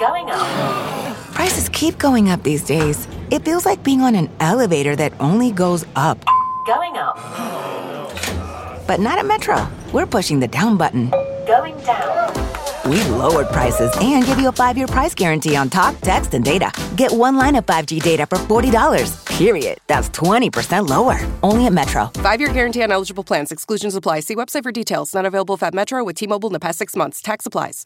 Going up. Prices keep going up these days. It feels like being on an elevator that only goes up. Going up. But not at Metro. We're pushing the down button. Going down. We've lowered prices and give you a 5-year price guarantee on talk, text, and data. Get one line of 5G data for $40, period. That's 20% lower. Only at Metro. 5-year guarantee on eligible plans. Exclusions apply. See website for details. Not available at Metro with T-Mobile in the past 6 months. Tax applies.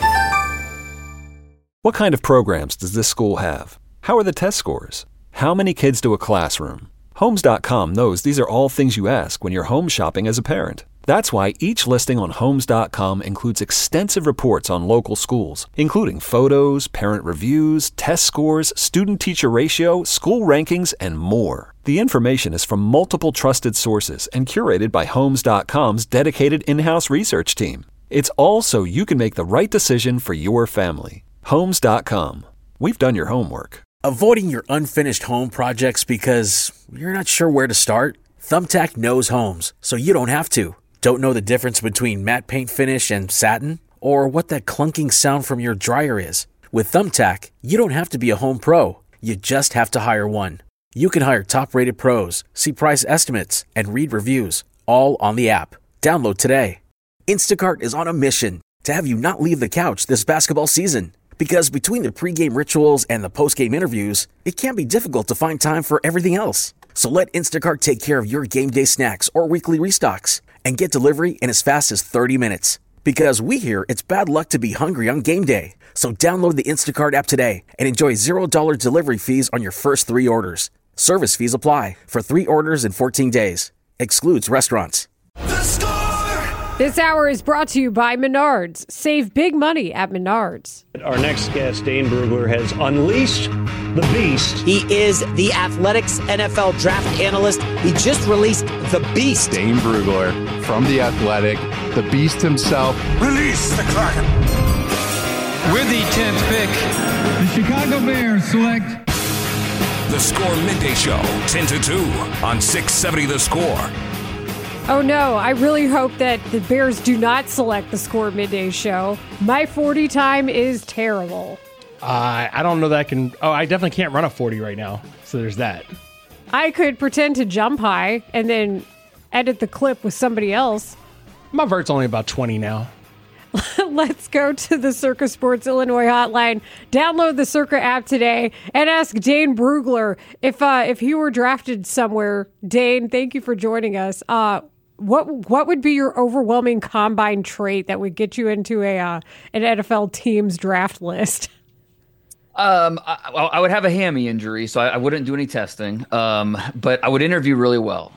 What kind of programs does this school have? How are the test scores? How many kids to a classroom? Homes.com knows these are all things you ask when you're home shopping as a parent. That's why each listing on Homes.com includes extensive reports on local schools, including photos, parent reviews, test scores, student-teacher ratio, school rankings, and more. The information is from multiple trusted sources and curated by Homes.com's dedicated in-house research team. It's all so you can make the right decision for your family. Homes.com. We've done your homework. Avoiding your unfinished home projects because you're not sure where to start? Thumbtack knows homes, so you don't have to. Don't know the difference between matte paint finish and satin? Or what that clunking sound from your dryer is? With Thumbtack, you don't have to be a home pro. You just have to hire one. You can hire top-rated pros, see price estimates, and read reviews, all on the app. Download today. Instacart is on a mission to have you not leave the couch this basketball season. Because between the pregame rituals and the postgame interviews, it can be difficult to find time for everything else. So let Instacart take care of your game day snacks or weekly restocks and get delivery in as fast as 30 minutes. Because we hear it's bad luck to be hungry on game day. So download the Instacart app today and enjoy $0 delivery fees on your first 3 orders. Service fees apply for 3 orders in 14 days. Excludes restaurants. The Score! This hour is brought to you by Menards. Save big money at Menards. Our next guest, Dane Brugler, has unleashed the beast. He is the Athletics NFL draft analyst. He just released The Beast. Dane Brugler from The Athletic, the Beast himself. Release the Kraken. With the 10th pick, the Chicago Bears select The Score Midday Show, 10 to 2 on 670 The Score. Oh no, I really hope that the Bears do not select the Score Midday Show. My 40 time is terrible. I don't know that I can. Oh, I definitely can't run a 40 right now. So there's that. I could pretend to jump high and then edit the clip with somebody else. My vert's only about 20 now. Let's go to the Circa Sports Illinois hotline. Download the Circa app today and ask Dane Brugler if he were drafted somewhere. Dane, thank you for joining us. What would be your overwhelming combine trait that would get you into an NFL team's draft list? I would have a hammy injury, so I wouldn't do any testing. But I would interview really well.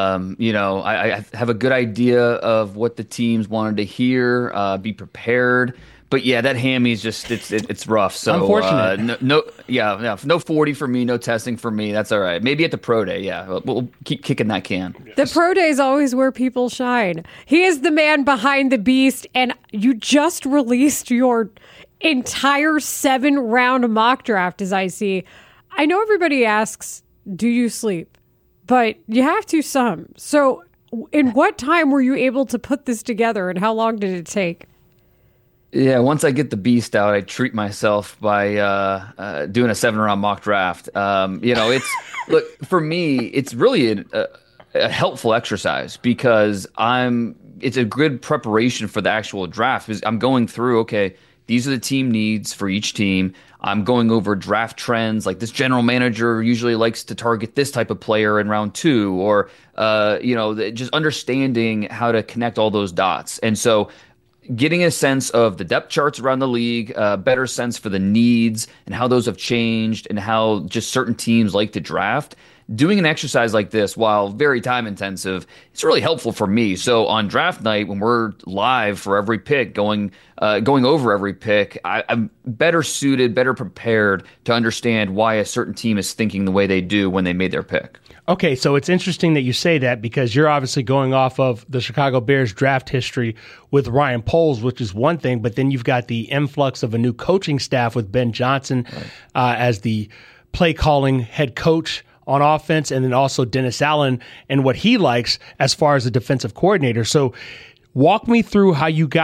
I have a good idea of what the teams wanted to hear. Be prepared. But yeah, that hammy is just it's rough. So unfortunate. No 40 for me, no testing for me. That's all right. Maybe at the pro day. Yeah, we'll keep kicking that can. The pro day is always where people shine. He is the man behind the beast, and you just released your entire 7-round mock draft, as I see. I know everybody asks, do you sleep? But you have to some. So in what time were you able to put this together, and how long did it take? Yeah, once I get the beast out, I treat myself by doing a 7-round mock draft. Look, for me, it's really a helpful exercise because it's a good preparation for the actual draft. Because I'm going through, okay, these are the team needs for each team. I'm going over draft trends. Like this general manager usually likes to target this type of player in round 2, or just understanding how to connect all those dots. And so getting a sense of the depth charts around the league, better sense for the needs and how those have changed and how just certain teams like to draft. Doing an exercise like this, while very time intensive, it's really helpful for me. So on draft night, when we're live for every pick, going over every pick, I'm better suited, better prepared to understand why a certain team is thinking the way they do when they made their pick. Okay, so it's interesting that you say that because you're obviously going off of the Chicago Bears draft history with Ryan Poles, which is one thing, but then you've got the influx of a new coaching staff with Ben Johnson as the play calling head coach on offense, and then also Dennis Allen and what he likes as far as a defensive coordinator. So walk me through how you got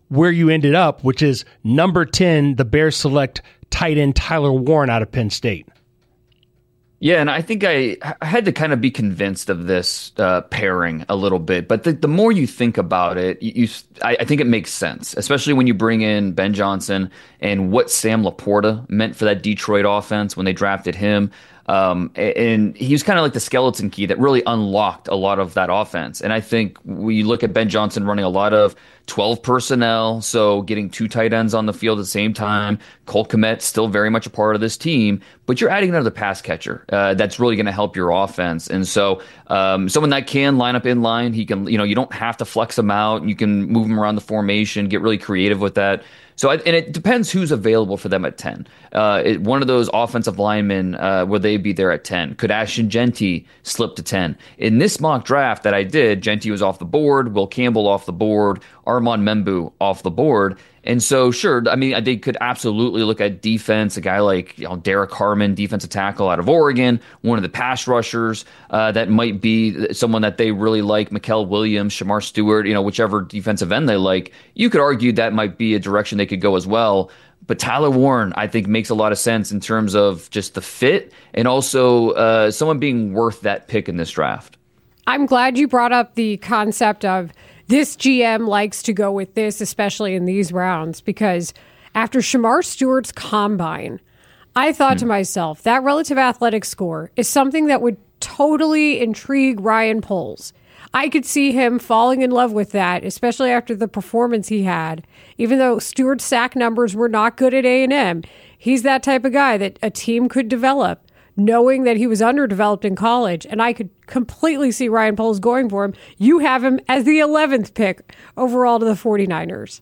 where you ended up, which is number 10, the Bears select tight end Tyler Warren out of Penn State. Yeah, and I think I had to kind of be convinced of this pairing a little bit. But the more you think about it, I think it makes sense, especially when you bring in Ben Johnson and what Sam Laporta meant for that Detroit offense when they drafted him. And he was kind of like the skeleton key that really unlocked a lot of that offense. And I think we look at Ben Johnson running a lot of 12 personnel, so getting 2 tight ends on the field at the same time. Cole Kmet still very much a part of this team, but you're adding another pass catcher that's really going to help your offense. And so someone that can line up in line, he can, you don't have to flex him out. You can move him around the formation, get really creative with that. So, and it depends who's available for them at 10. One of those offensive linemen, will they be there at 10? Could Ashton Jeanty slip to 10? In this mock draft that I did, Jeanty was off the board, Will Campbell off the board, Armand Membu off the board. And so, sure, I mean, they could absolutely look at defense, a guy like Derek Harmon, defensive tackle out of Oregon, one of the pass rushers that might be someone that they really like, Mikael Williams, Shamar Stewart, whichever defensive end they like. You could argue that might be a direction they could go as well. But Tyler Warren, I think, makes a lot of sense in terms of just the fit and also someone being worth that pick in this draft. I'm glad you brought up the concept of this GM likes to go with this, especially in these rounds, because after Shamar Stewart's combine, I thought to myself, that relative athletic score is something that would totally intrigue Ryan Poles. I could see him falling in love with that, especially after the performance he had. Even though Stewart's sack numbers were not good at A&M, he's that type of guy that a team could develop, knowing that he was underdeveloped in college. And I could completely see Ryan Poles going for him. You have him as the 11th pick overall to the 49ers.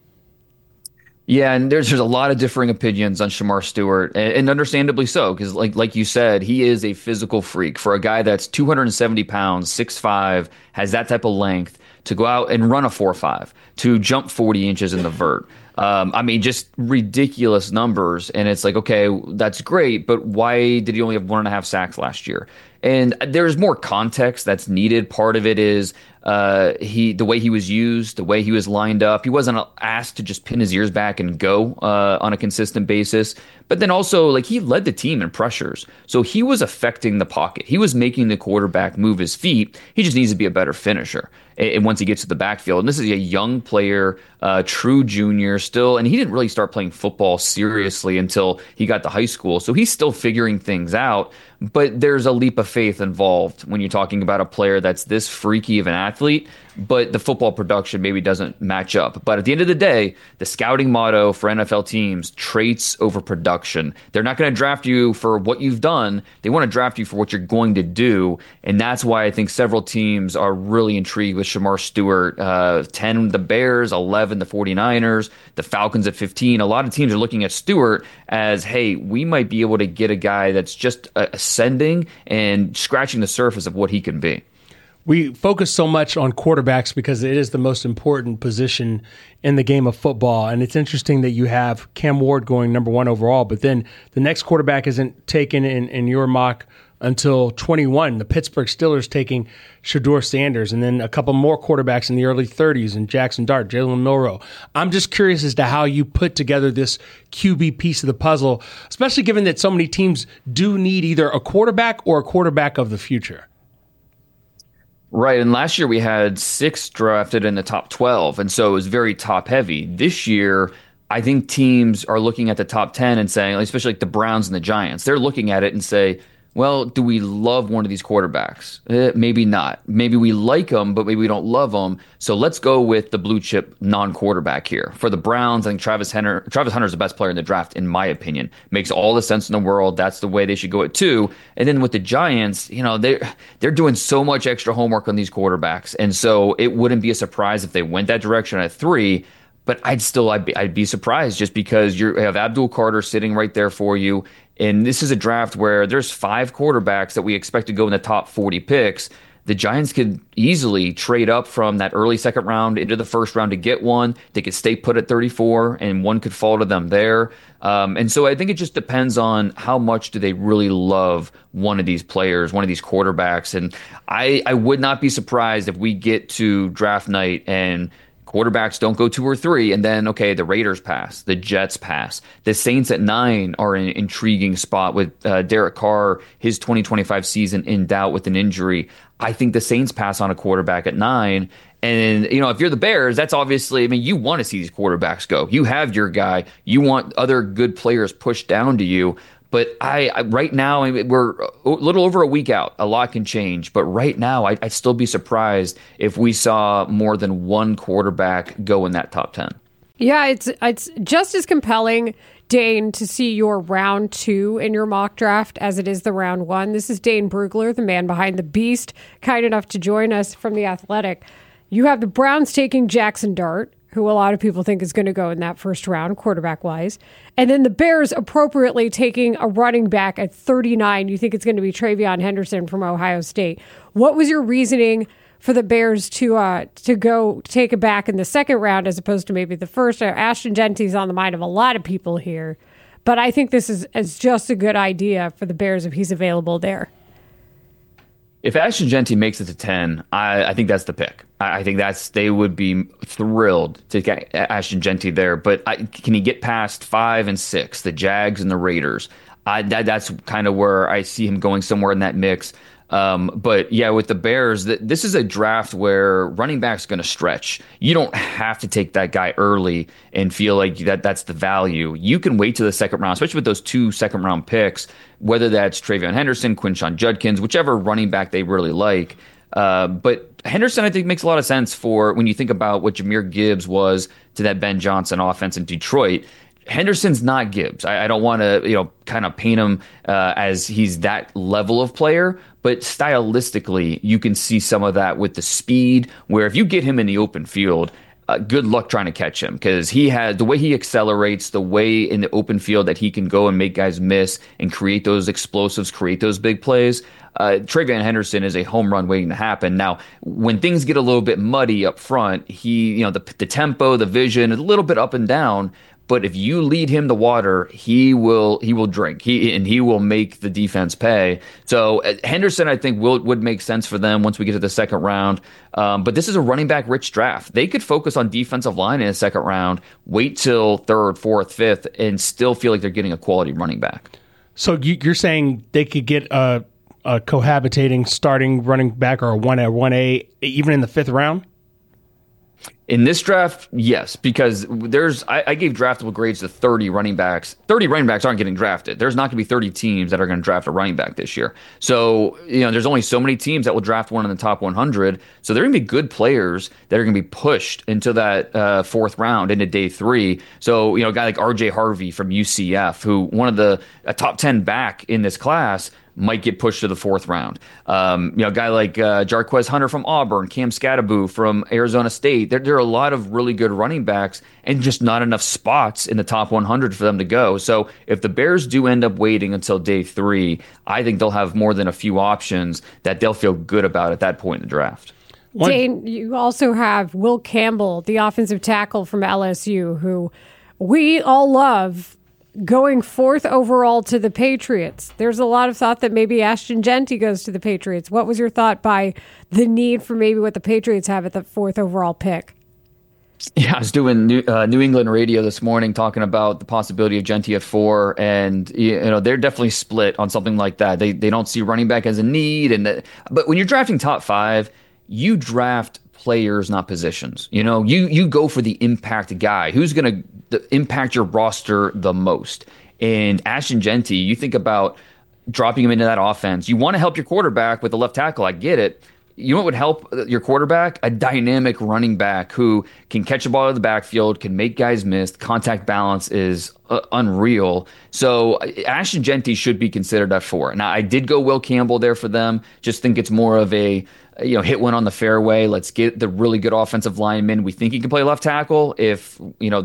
Yeah, and there's a lot of differing opinions on Shamar Stewart, and understandably so, because like you said, he is a physical freak. For a guy that's 270 pounds, 6'5", has that type of length, to go out and run a 4.5, to jump 40 inches in the vert. Just ridiculous numbers. And it's like, okay, that's great, but why did he only have 1.5 sacks last year? And there's more context that's needed. Part of it is the way he was used, the way he was lined up. He wasn't asked to just pin his ears back and go on a consistent basis. But then also, he led the team in pressures. So he was affecting the pocket. He was making the quarterback move his feet. He just needs to be a better finisher. And once he gets to the backfield, and this is a young player, true junior still, and he didn't really start playing football seriously until he got to high school. So he's still figuring things out. But there's a leap of faith involved when you're talking about a player that's this freaky of an athlete, but the football production maybe doesn't match up. But at the end of the day, the scouting motto for NFL teams, traits over production. They're not going to draft you for what you've done. They want to draft you for what you're going to do. And that's why I think several teams are really intrigued with Shamar Stewart. 10, the Bears, 11, the 49ers, the Falcons at 15. A lot of teams are looking at Stewart as, hey, we might be able to get a guy that's just ascending and scratching the surface of what he can be. We focus so much on quarterbacks because it is the most important position in the game of football. And it's interesting that you have Cam Ward going number 1 overall, but then the next quarterback isn't taken in your mock until 21. The Pittsburgh Steelers taking Shedeur Sanders, and then a couple more quarterbacks in the early 30s, and Jackson Dart, Jalen Milroe. I'm just curious as to how you put together this QB piece of the puzzle, especially given that so many teams do need either a quarterback or a quarterback of the future. Right, and last year we had 6 drafted in the top 12, and so it was very top-heavy. This year, I think teams are looking at the top 10 and saying, especially like the Browns and the Giants, they're looking at it and say, well, do we love one of these quarterbacks? Maybe not. Maybe we like them, but maybe we don't love them. So let's go with the blue chip non-quarterback here. For the Browns, I think Travis Hunter is the best player in the draft, in my opinion. Makes all the sense in the world. That's the way they should go at 2. And then with the Giants, they're doing so much extra homework on these quarterbacks. And so it wouldn't be a surprise if they went that direction at 3. But I'd be surprised just because you have Abdul Carter sitting right there for you. And this is a draft where there's 5 quarterbacks that we expect to go in the top 40 picks. The Giants could easily trade up from that early second round into the first round to get one. They could stay put at 34, and one could fall to them there. And so I think it just depends on how much do they really love one of these players, one of these quarterbacks. And I would not be surprised if we get to draft night and quarterbacks don't go 2 or 3, and then, okay, the Raiders pass, the Jets pass. The Saints at 9 are in an intriguing spot with Derek Carr, his 2025 season in doubt with an injury. I think the Saints pass on a quarterback at 9. And, if you're the Bears, that's obviously, you want to see these quarterbacks go. You have your guy. You want other good players pushed down to you. But I right now, we're a little over a week out. A lot can change. But right now, I'd still be surprised if we saw more than one quarterback go in that top 10. Yeah, it's just as compelling, Dane, to see your round 2 in your mock draft as it is the round 1. This is Dane Brugler, the man behind the beast, kind enough to join us from The Athletic. You have the Browns taking Jackson Dart, who a lot of people think is going to go in that first round, quarterback-wise. And then the Bears appropriately taking a running back at 39. You think it's going to be TreVeyon Henderson from Ohio State. What was your reasoning for the Bears to go take a back in the second round as opposed to maybe the first? Ashton Genty's on the mind of a lot of people here. But I think this is just a good idea for the Bears if he's available there. If Ashton Genty makes it to 10, I think that's the pick. I think they would be thrilled to get Ashton Genty there. But can he get past 5 and 6, the Jags and the Raiders? That's kind of where I see him going, somewhere in that mix. But yeah, with the Bears, this is a draft where running back's going to stretch. You don't have to take that guy early and feel like that's the value. You can wait to the second round, especially with those 2 second-round picks, whether that's TreVeyon Henderson, Quinshon Judkins, whichever running back they really like. But Henderson, I think, makes a lot of sense for when you think about what Jahmyr Gibbs was to that Ben Johnson offense in Detroit. Henderson's not Gibbs. I don't want to, kind of paint him as he's that level of player, but stylistically, you can see some of that with the speed, where if you get him in the open field, good luck trying to catch him, because he has the way he accelerates, the way in the open field that he can go and make guys miss and create those explosives, create those big plays. TreVeyon Henderson is a home run waiting to happen. Now, when things get a little bit muddy up front, he, the tempo, the vision, a little bit up and down. But if you lead him to water, he will drink. He will make the defense pay. So Henderson, I think, would make sense for them once we get to the second round. But this is a running back rich draft. They could focus on defensive line in the second round, wait till 3rd, 4th, 5th, and still feel like they're getting a quality running back. So you're saying they could get a cohabitating starting running back or a 1A even in the 5th round? In this draft, yes, because I gave draftable grades to 30 running backs. 30 running backs aren't getting drafted. There's not going to be 30 teams that are going to draft a running back this year. So, there's only so many teams that will draft one in the top 100. So there are going to be good players that are going to be pushed into that 4th round, into day 3. So, a guy like RJ Harvey from UCF, who one of the top 10 back in this class, might get pushed to the 4th round. A guy like Jarquez Hunter from Auburn, Cam Skattebo from Arizona State. There are a lot of really good running backs and just not enough spots in the top 100 for them to go. So if the Bears do end up waiting until day 3, I think they'll have more than a few options that they'll feel good about at that point in the draft. Dane, you also have Will Campbell, the offensive tackle from LSU, who we all love, going 4th overall to the Patriots. There's a lot of thought that maybe Ashton Genty goes to the Patriots. What was your thought by the need for maybe what the Patriots have at the 4th overall pick? Yeah, I was doing New England radio this morning talking about the possibility of Genty at 4, and they're definitely split on something like that. They don't see running back as a need, but when you're drafting top 5, you draft players, not positions. You go for the impact guy who's going to impact your roster the most. And Ashton Genty, you think about dropping him into that offense. You want to help your quarterback with the left tackle. I get it. You know what would help your quarterback? A dynamic running back who can catch a ball out of the backfield, can make guys miss. Contact balance is unreal. So Ashton Genty should be considered at 4. Now, I did go Will Campbell there for them. Just think it's more of a hit one on the fairway. Let's get the really good offensive lineman. We think he can play left tackle. If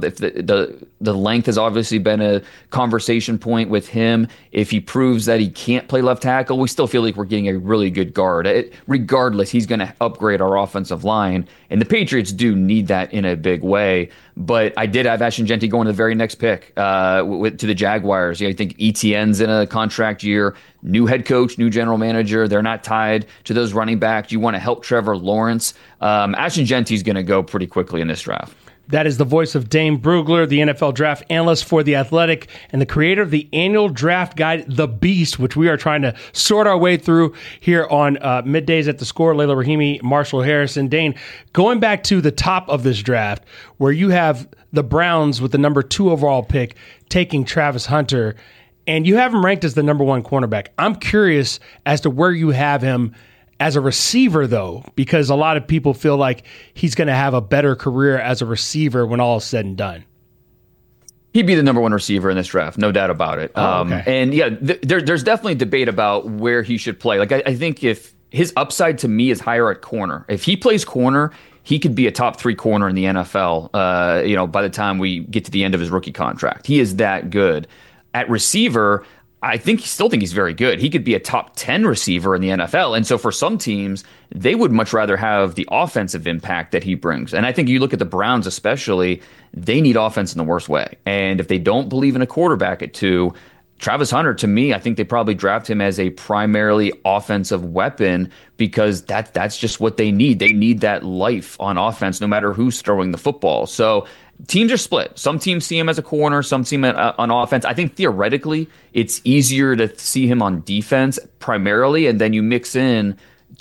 the length has obviously been a conversation point with him. If he proves that he can't play left tackle, we still feel like we're getting a really good guard. Regardless, he's going to upgrade our offensive line, and the Patriots do need that in a big way. But I did have Ashton Genty going to the very next pick to the Jaguars. I think ETN's in a contract year. new head coach, new general manager. They're not tied to those running backs. You want to help Trevor Lawrence. Ashton Genty's going to go pretty quickly in this draft. That is the voice of Dane Brugler, the NFL draft analyst for The Athletic and the creator of the annual draft guide, The Beast, which we are trying to sort our way through here on Middays at the Score. Layla Rahimi, Marshall Harrison. Dane, going back to the top of this draft, where you have the Browns with the number 2 overall pick taking Travis Hunter, and you have him ranked as the number 1 cornerback. I'm curious as to where you have him as a receiver, though, because a lot of people feel like he's going to have a better career as a receiver when all is said and done. He'd be the number 1 receiver in this draft, no doubt about it. Okay. And yeah, there's definitely debate about where he should play. Like I think if his upside to me is higher at corner, if he plays corner, he could be a top 3 corner in the NFL. By the time we get to the end of his rookie contract, he is that good. At receiver, I still think he's very good. He could be a top 10 receiver in the NFL. And so for some teams, they would much rather have the offensive impact that he brings. And I think you look at the Browns especially, they need offense in the worst way. And if they don't believe in a quarterback at 2, Travis Hunter, to me, I think they probably draft him as a primarily offensive weapon because that's just what they need. They need that life on offense no matter who's throwing the football. So teams are split. Some teams see him as a corner, some see him on offense. I think theoretically it's easier to see him on defense primarily, and then you mix in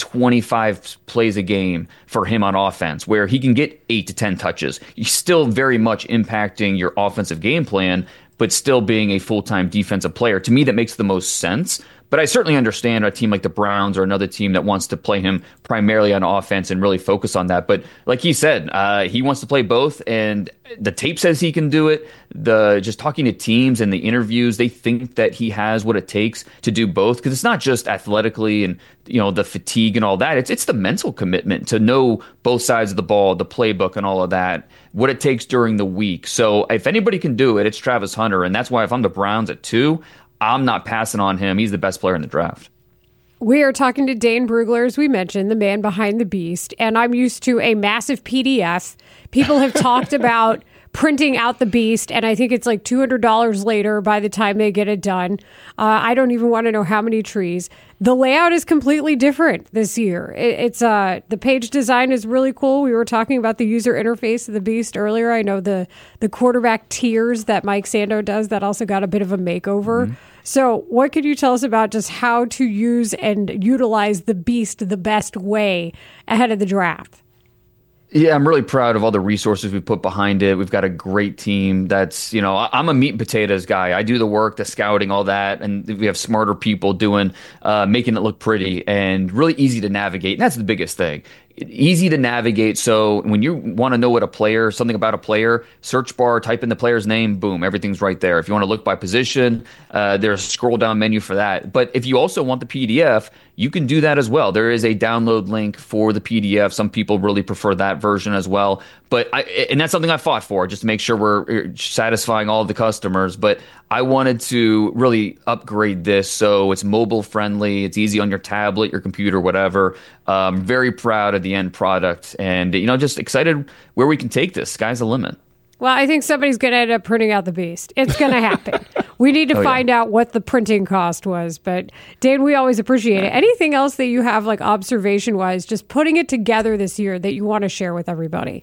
25 plays a game for him on offense where he can get 8 to 10 touches. He's still very much impacting your offensive game plan, but still being a full-time defensive player. To me, that makes the most sense. But I certainly understand a team like the Browns or another team that wants to play him primarily on offense and really focus on that. But like he said, he wants to play both, and the tape says he can do it. Just talking to teams and the interviews, they think that he has what it takes to do both, because it's not just athletically and the fatigue and all that. It's the mental commitment to know both sides of the ball, the playbook and all of that, what it takes during the week. So if anybody can do it, it's Travis Hunter, and that's why if I'm the Browns at 2, I'm not passing on him. He's the best player in the draft. We are talking to Dane Brugler, as we mentioned, the man behind the beast, and I'm used to a massive PDF. People have talked about printing out the beast, and I think it's like $200 later by the time they get it done. I don't even want to know how many trees. The layout is completely different this year. It's the page design is really cool. We were talking about the user interface of the beast earlier. I know the quarterback tiers that Mike Sando does, that also got a bit of a makeover. Mm-hmm. So what could you tell us about just how to use and utilize the beast the best way ahead of the draft? Yeah, I'm really proud of all the resources we put behind it. We've got a great team that's, I'm a meat and potatoes guy. I do the work, the scouting, all that. And we have smarter people doing, making it look pretty and really easy to navigate. And that's the biggest thing. Easy to navigate. So when you want to know something about a player, search bar, type in the player's name, boom, everything's right there. If you want to look by position, there's a scroll down menu for that. But if you also want the PDF, you can do that as well. There is a download link for the PDF. Some people really prefer that version as well. And that's something I fought for, just to make sure we're satisfying all of the customers. But I wanted to really upgrade this so it's mobile friendly. It's easy on your tablet, your computer, whatever. Very proud of the end product, and just excited where we can take this. Sky's the limit. Well, I think somebody's going to end up printing out the beast. It's going to happen. We need to find out what the printing cost was. But Dane, we always appreciate it. Anything else that you have, like observation-wise, just putting it together this year that you want to share with everybody?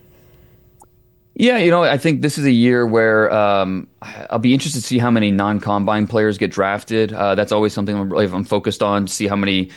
Yeah, I think this is a year where I'll be interested to see how many non-combine players get drafted. That's always something I'm focused on, to see how many,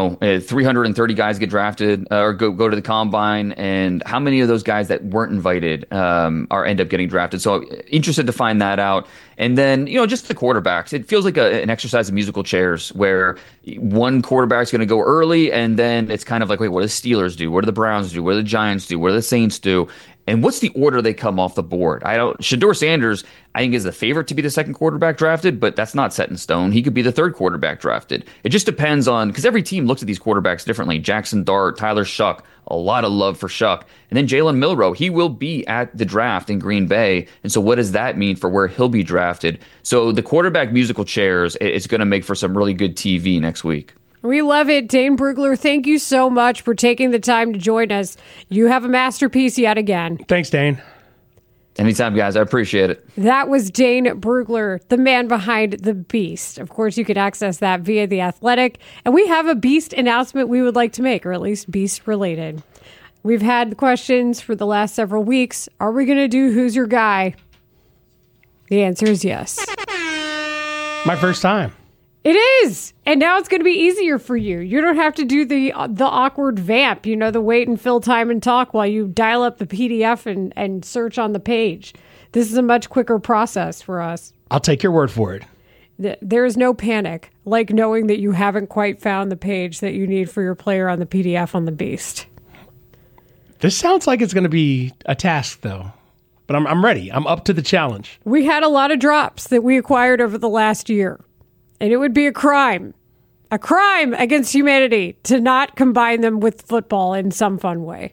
330 guys get drafted or go to the combine, and how many of those guys that weren't invited end up getting drafted. So interested to find that out. And then, just the quarterbacks. It feels like an exercise in musical chairs where one quarterback's going to go early, and then it's kind of like, wait, what do the Steelers do? What do the Browns do? What do the Giants do? What do the Saints do? And what's the order they come off the board? Shedeur Sanders, I think, is the favorite to be the second quarterback drafted, but that's not set in stone. He could be the third quarterback drafted. It just depends on, because every team looks at these quarterbacks differently. Jackson Dart, Tyler Shuck, a lot of love for Shuck. And then Jalen Milroe, he will be at the draft in Green Bay. And so what does that mean for where he'll be drafted? So the quarterback musical chairs is going to make for some really good TV next week. We love it. Dane Brugler, thank you so much for taking the time to join us. You have a masterpiece yet again. Thanks, Dane. Anytime, guys. I appreciate it. That was Dane Brugler, the man behind The Beast. Of course, you can access that via The Athletic. And we have a Beast announcement we would like to make, or at least Beast related. We've had questions for the last several weeks. Are we going to do Who's Your Guy? The answer is yes. My first time. It is. And now it's going to be easier for you. You don't have to do the awkward vamp, the wait and fill time and talk while you dial up the PDF and search on the page. This is a much quicker process for us. I'll take your word for it. There is no panic, like knowing that you haven't quite found the page that you need for your player on the PDF on the Beast. This sounds like it's going to be a task, though. But I'm ready. I'm up to the challenge. We had a lot of drops that we acquired over the last year. And it would be a crime against humanity to not combine them with football in some fun way.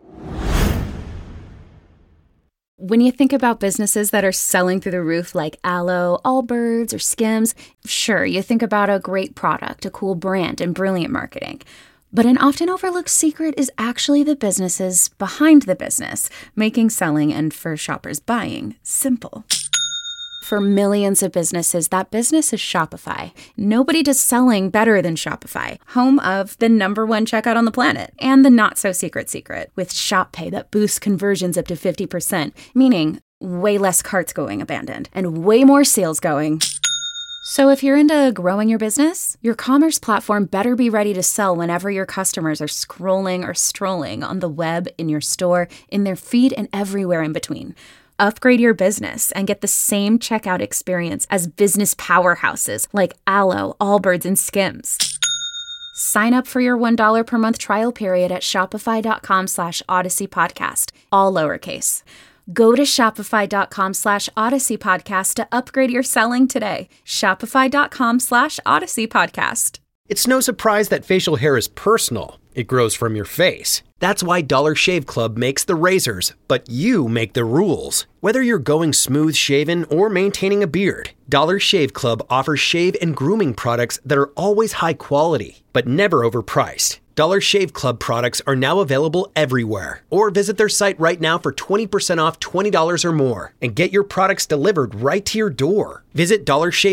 When you think about businesses that are selling through the roof like Aloe, Allbirds, or Skims, sure, you think about a great product, a cool brand, and brilliant marketing. But an often overlooked secret is actually the businesses behind the business, making selling and for shoppers buying simple. For millions of businesses, that business is Shopify. Nobody does selling better than Shopify, home of the #1 checkout on the planet, and the not-so-secret secret, with Shop Pay that boosts conversions up to 50%, meaning way less carts going abandoned, and way more sales going. So if you're into growing your business, your commerce platform better be ready to sell whenever your customers are scrolling or strolling on the web, in your store, in their feed, and everywhere in between. Upgrade your business and get the same checkout experience as business powerhouses like Aloe, Allbirds, and Skims. Sign up for your $1 per month trial period at shopify.com/Odyssey Podcast, all lowercase. Go to shopify.com /Odyssey Podcast to upgrade your selling today. Shopify.com /Odyssey Podcast. It's no surprise that facial hair is personal. It grows from your face. That's why Dollar Shave Club makes the razors, but you make the rules. Whether you're going smooth shaven or maintaining a beard, Dollar Shave Club offers shave and grooming products that are always high quality, but never overpriced. Dollar Shave Club products are now available everywhere. Or visit their site right now for 20% off $20 or more and get your products delivered right to your door. Visit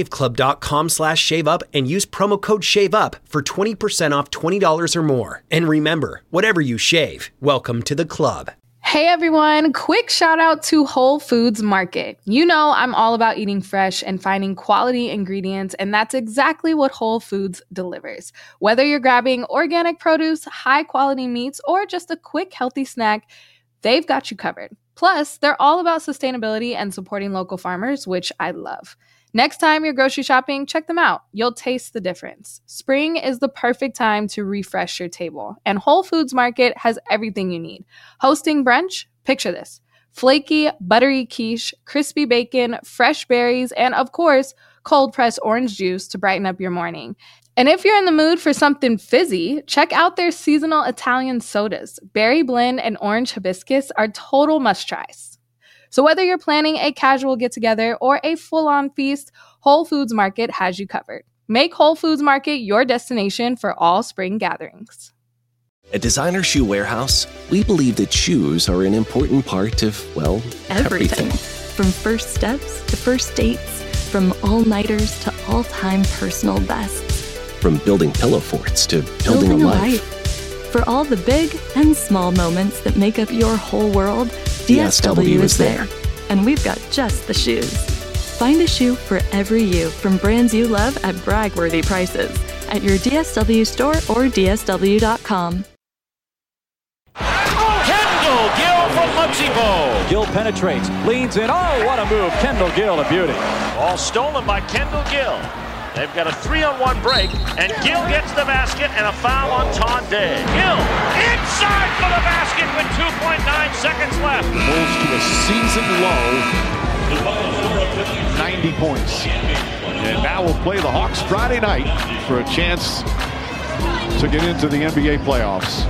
dollarshaveclub.com/shaveup and use promo code SHAVEUP for 20% off $20 or more. And remember, whatever you shave, welcome to the club. Hey everyone, quick shout out to Whole Foods Market. You know I'm all about eating fresh and finding quality ingredients, and that's exactly what Whole Foods delivers. Whether you're grabbing organic produce, high quality meats, or just a quick healthy snack, they've got you covered. Plus, they're all about sustainability and supporting local farmers, which I love. Next time you're grocery shopping, check them out. You'll taste the difference. Spring is the perfect time to refresh your table, and Whole Foods Market has everything you need. Hosting brunch? Picture this. Flaky, buttery quiche, crispy bacon, fresh berries, and of course, cold-pressed orange juice to brighten up your morning. And if you're in the mood for something fizzy, check out their seasonal Italian sodas. Berry blend and orange hibiscus are total must-tries. So whether you're planning a casual get-together or a full-on feast, Whole Foods Market has you covered. Make Whole Foods Market your destination for all spring gatherings. At Designer Shoe Warehouse, we believe that shoes are an important part of, well, everything. From first steps to first dates, from all-nighters to all-time personal bests. From building pillow forts to building a life. For all the big and small moments that make up your whole world, DSW is there. And we've got just the shoes. Find a shoe for every you from brands you love at brag-worthy prices at your DSW store or DSW.com. Kendall Gill from Muggsy-Bogues. Gill penetrates, leans in. Oh, what a move. Kendall Gill, a beauty. Ball stolen by Kendall Gill. They've got a 3-on-1 break, and Gill gets the basket and a foul on Tonde. Gill inside for the basket with 2.9 seconds left. Bulls to a season low, 90 points. And now we'll play the Hawks Friday night for a chance to get into the NBA playoffs.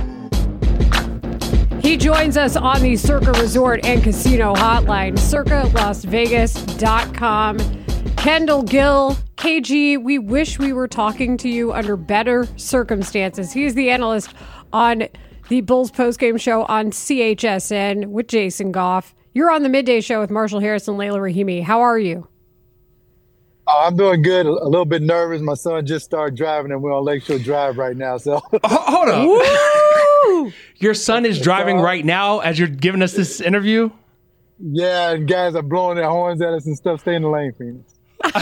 He joins us on the Circa Resort and Casino Hotline, circalasvegas.com. Kendall Gill, KG, we wish we were talking to you under better circumstances. He is the analyst on the Bulls postgame show on CHSN with Jason Goff. You're on the Midday Show with Marshall Harris and Layla Rahimi. How are you? Oh, I'm doing good. A little bit nervous. My son just started driving, and we're on Lakeshore Drive right now. So hold on. Your son is driving right now as you're giving us this interview? Yeah, and guys are blowing their horns at us and stuff. Stay in the lane, Phoenix.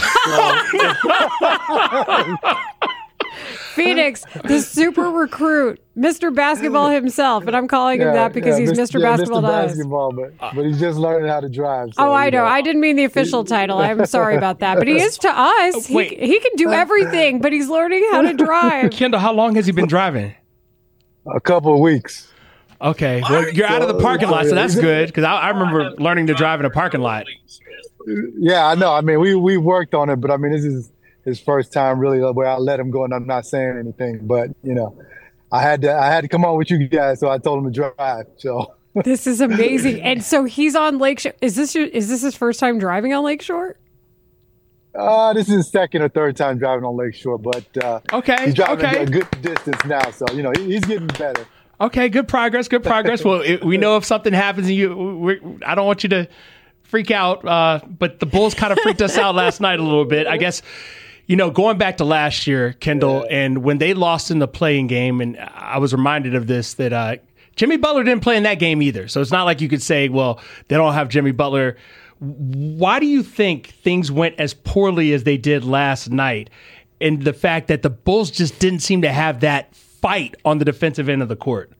Phoenix, the super recruit, Mr. Basketball himself, and I'm calling him that because he's Mr. Basketball to us. Basketball, but he's just learning how to drive. So, I know. I didn't mean the official title. I'm sorry about that. But he is to us. He can do everything, but he's learning how to drive. Kendall, how long has he been driving? A couple of weeks. Okay. Well, you're out of the parking lot, so that's good, because I remember learning to drive in a parking lot. Yeah, I know. I mean, we worked on it, but I mean, this is his first time really where I let him go and I'm not saying anything. But, you know, I had to come on with you guys, so I told him to drive. So this is amazing. And so he's on Lakeshore. Is this his first time driving on Lakeshore? This is his second or third time driving on Lakeshore, but he's driving a good distance now. So, you know, he's getting better. Okay, good progress. Well, we know if something happens and I don't want you to freak out, but the Bulls kind of freaked us out last night a little bit. I guess, you know, going back to last year, Kendall, and when they lost in the play-in game, and I was reminded of this, that Jimmy Butler didn't play in that game either. So it's not like you could say, well, they don't have Jimmy Butler. Why do you think things went as poorly as they did last night? And the fact that the Bulls just didn't seem to have that fight on the defensive end of the court?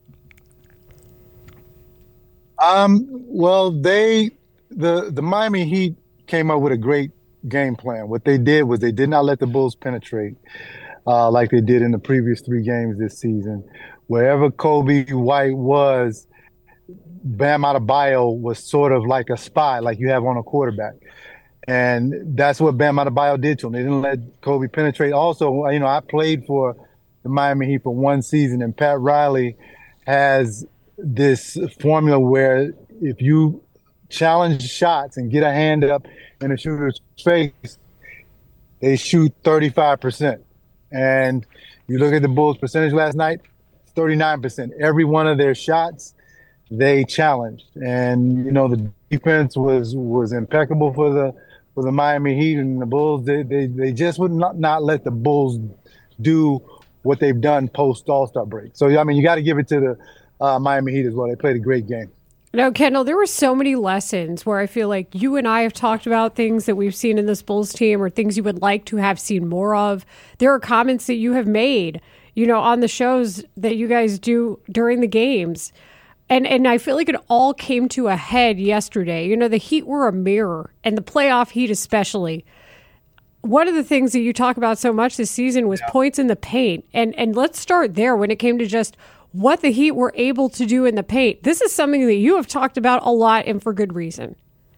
Well, the Miami Heat came up with a great game plan. What they did was they did not let the Bulls penetrate like they did in the previous 3 games this season. Wherever Kobe White was, Bam Adebayo was sort of like a spy, like you have on a quarterback. And that's what Bam Adebayo did to him. They didn't let Kobe penetrate. Also, you know, I played for the Miami Heat for 1 season, and Pat Riley has this formula where if you challenge shots and get a hand up in a shooter's face, they shoot 35%. And you look at the Bulls' percentage last night, 39%. Every one of their shots, they challenged. And, you know, the defense was impeccable for the Miami Heat, and the Bulls, they just would not let the Bulls do what they've done post All-Star break. So, I mean, you got to give it to the Miami Heat as well. They played a great game. No, Kendall, there were so many lessons where I feel like you and I have talked about things that we've seen in this Bulls team or things you would like to have seen more of. There are comments that you have made, you know, on the shows that you guys do during the games. And I feel like it all came to a head yesterday. You know, the Heat were a mirror, and the playoff Heat especially. One of the things that you talk about so much this season was points in the paint. And let's start there when it came to just what the Heat were able to do in the paint. This is something that you have talked about a lot, and for good reason.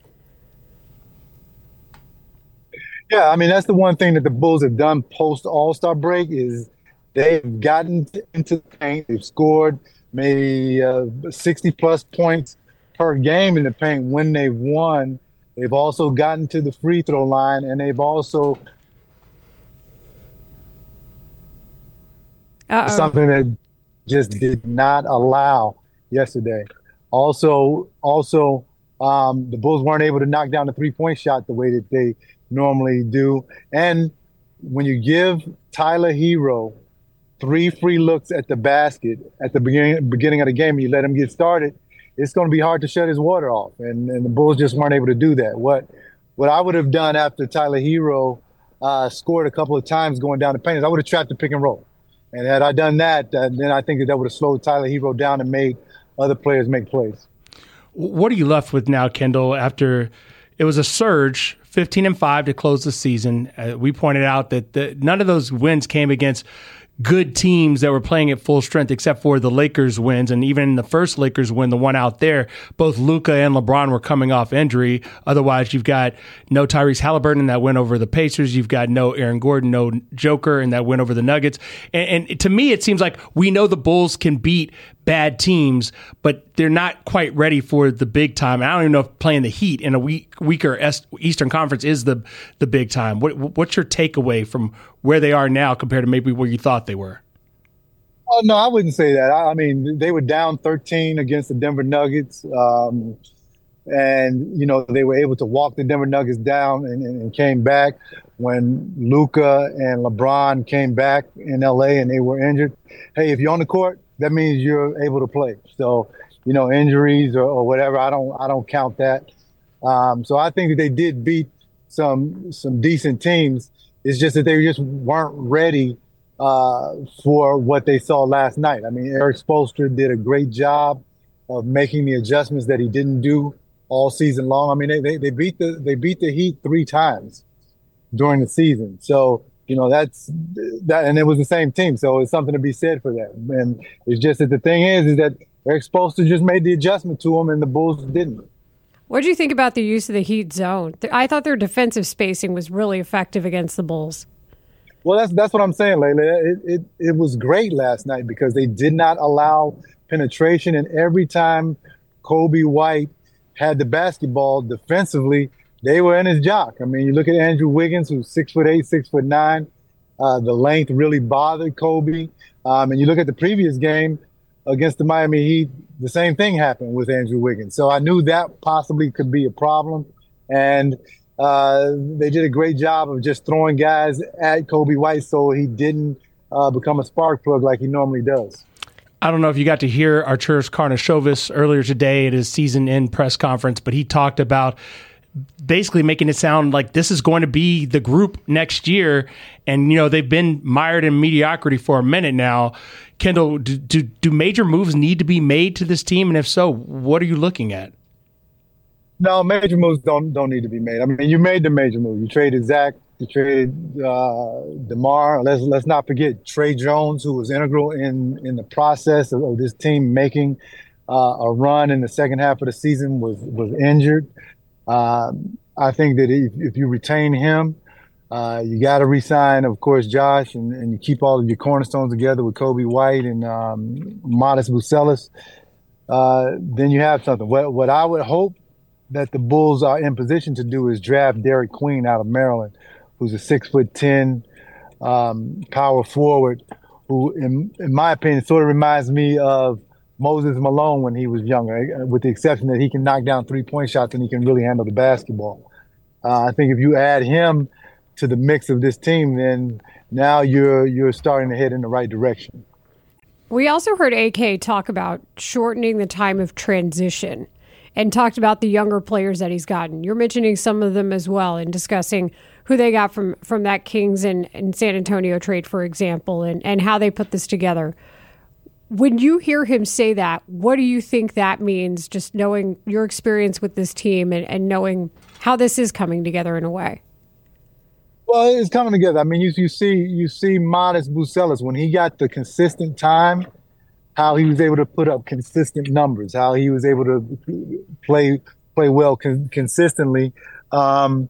Yeah, I mean, that's the one thing that the Bulls have done post All-Star break is they've gotten into the paint. They've scored maybe 60-plus points per game in the paint when they've won. They've also gotten to the free throw line, and they've also something that just did not allow yesterday. Also, the Bulls weren't able to knock down the three-point shot the way that they normally do. And when you give Tyler Hero 3 free looks at the basket at the beginning of the game, and you let him get started, it's going to be hard to shut his water off. And the Bulls just weren't able to do that. What I would have done after Tyler Hero scored a couple of times going down the paint is I would have trapped the pick and roll. And had I done that, then I think that would have slowed Tyler Hero down and made other players make plays. What are you left with now, Kendall, after it was a surge, 15-5 to close the season? We pointed out that none of those wins came against good teams that were playing at full strength except for the Lakers wins. And even in the first Lakers win, the one out there, both Luka and LeBron were coming off injury. Otherwise, you've got no Tyrese Halliburton that went over the Pacers. You've got no Aaron Gordon, no Joker, and that went over the Nuggets. And to me, it seems like we know the Bulls can beat bad teams, but they're not quite ready for the big time. And I don't even know if playing the Heat in a weaker Eastern Conference is the big time. What's your takeaway from where they are now compared to maybe where you thought they were? Oh, no, I wouldn't say that. I mean, they were down 13 against the Denver Nuggets. and they were able to walk the Denver Nuggets down and came back. When Luka and LeBron came back in LA and they were injured, hey, if you're on the court, that means you're able to play. So, injuries or whatever, I don't count that. So I think that they did beat some decent teams. It's just that they just weren't ready for what they saw last night. I mean, Eric Spoelstra did a great job of making the adjustments that he didn't do all season long. I mean, they beat the Heat 3 times during the season. So, that's that, and it was the same team. So it's something to be said for that. And it's just that the thing is that Eric Spoelstra just made the adjustment to them, and the Bulls didn't. What do you think about the use of the Heat zone? I thought their defensive spacing was really effective against the Bulls. Well, that's what I'm saying, Layla. It was great last night because they did not allow penetration, and every time Kobe White had the basketball defensively, they were in his jock. I mean, you look at Andrew Wiggins, who's 6'8", 6'9". The length really bothered Kobe. And you look at the previous game against the Miami Heat, the same thing happened with Andrew Wiggins. So I knew that possibly could be a problem. And they did a great job of just throwing guys at Kobe White so he didn't become a spark plug like he normally does. I don't know if you got to hear Arturas Karnisovas earlier today at his season-end press conference, but he talked about basically making it sound like this is going to be the group next year. And, they've been mired in mediocrity for a minute now. Kendall, do major moves need to be made to this team? And if so, what are you looking at? No, major moves don't need to be made. I mean, you made the major move. You traded Zach. You traded DeMar. Let's not forget Trey Jones, who was integral in the process of this team making a run in the second half of the season, was injured. I think that if you retain him, you got to re-sign, of course, Josh, and you keep all of your cornerstones together with Kobe White and Modest Bucelis. Then you have something. What I would hope that the Bulls are in position to do is draft Derek Queen out of Maryland, who's a 6'10" power forward, who, in my opinion, sort of reminds me of Moses Malone when he was younger, with the exception that he can knock down 3-point shots and he can really handle the basketball. I think if you add him to the mix of this team, then now you're starting to head in the right direction. We also heard AK talk about shortening the time of transition and talked about the younger players that he's gotten. You're mentioning some of them as well and discussing who they got from that Kings and San Antonio trade, for example, and how they put this together. When you hear him say that, what do you think that means, just knowing your experience with this team and knowing how this is coming together in a way? Well, it's coming together. I mean, you see Modest Bucelis, when he got the consistent time, how he was able to put up consistent numbers, how he was able to play well consistently. And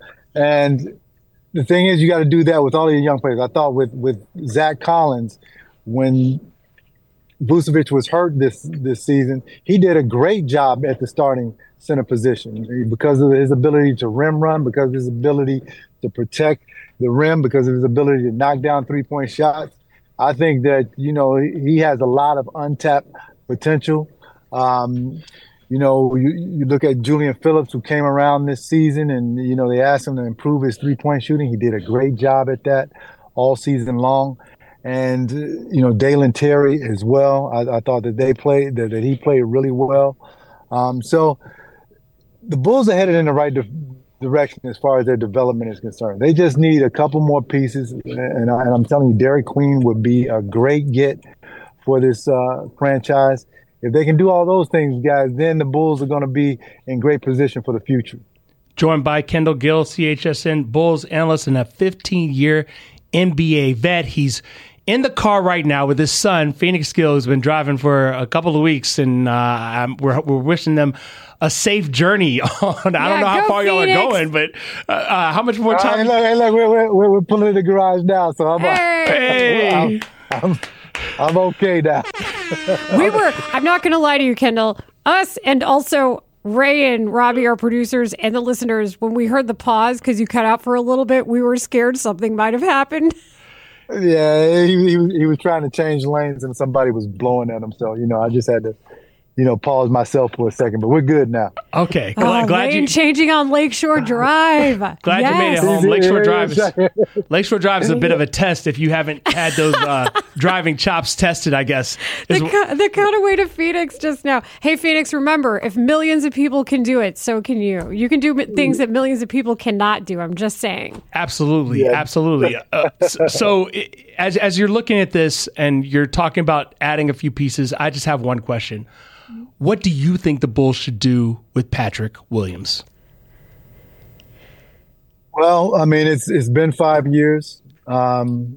the thing is, you got to do that with all of your young players. I thought with Zach Collins, when Vucevic was hurt this season, he did a great job at the starting center position because of his ability to rim run, because of his ability to protect the rim, because of his ability to knock down 3-point shots. I think that, he has a lot of untapped potential. You look at Julian Phillips, who came around this season, and, they asked him to improve his 3-point shooting. He did a great job at that all season long. And, Dalen Terry as well. I thought that that he played really well. So the Bulls are headed in the right direction as far as their development is concerned. They just need a couple more pieces. And I'm telling you, Derek Queen would be a great get for this franchise. If they can do all those things, guys, then the Bulls are going to be in great position for the future. Joined by Kendall Gill, CHSN Bulls analyst and a 15-year NBA vet. He's in the car right now with his son, Phoenix Gill, who's been driving for a couple of weeks, and we're wishing them a safe journey on. I don't know how far y'all are going, but how much more time? Hey, look, we're pulling in the garage now, so I'm okay now. I'm not going to lie to you, Kendall. Us and also Ray and Robbie, our producers, and the listeners, when we heard the pause because you cut out for a little bit, we were scared something might have happened. Yeah, he was trying to change lanes and somebody was blowing at him. So, I just had to pause myself for a second, but we're good now. Okay. Glad you changing on Lakeshore Drive. Glad you made it home. Lakeshore Drive is a bit of a test if you haven't had those driving chops tested, I guess. The cutaway to Phoenix just now. Hey, Phoenix, remember, if millions of people can do it, so can you. You can do things that millions of people cannot do. I'm just saying. Absolutely. Yeah. Absolutely. So as you're looking at this and you're talking about adding a few pieces, I just have one question. What do you think the Bulls should do with Patrick Williams? Well, I mean, it's been 5 years, and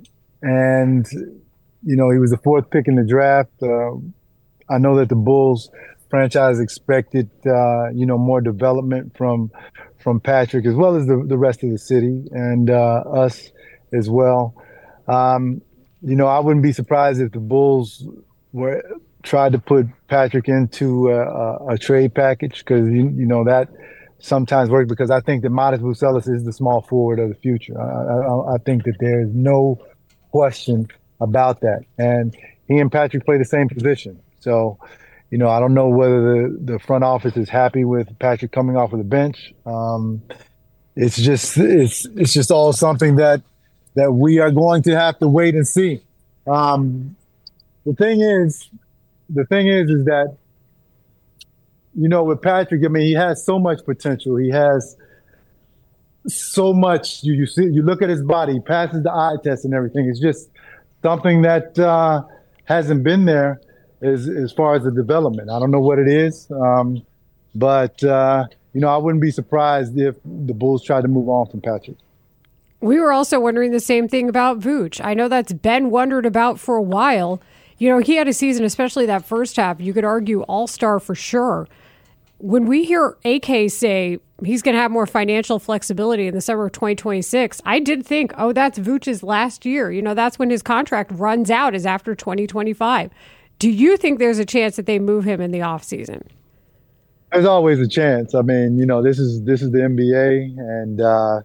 he was the 4th pick in the draft. I know that the Bulls franchise expected more development from Patrick, as well as the rest of the city and us as well. I wouldn't be surprised if the Bulls tried to put Patrick into a trade package, because that sometimes works, because I think that Modest Bucelis is the small forward of the future. I think that there is no question about that, and he and Patrick play the same position. So, I don't know whether the front office is happy with Patrick coming off of the bench. It's just all something that we are going to have to wait and see. The thing is that, with Patrick, I mean, he has so much potential. He has so much. You look at his body, he passes the eye test and everything. It's just something that hasn't been there as far as the development. I don't know what it is, but I wouldn't be surprised if the Bulls tried to move on from Patrick. We were also wondering the same thing about Vooch. I know that's been wondered about for a while. He had a season, especially that first half, you could argue all-star for sure. When we hear AK say he's going to have more financial flexibility in the summer of 2026, I did think, that's Vooch's last year. That's when his contract runs out, is after 2025. Do you think there's a chance that they move him in the offseason? There's always a chance. I mean, this is the NBA, and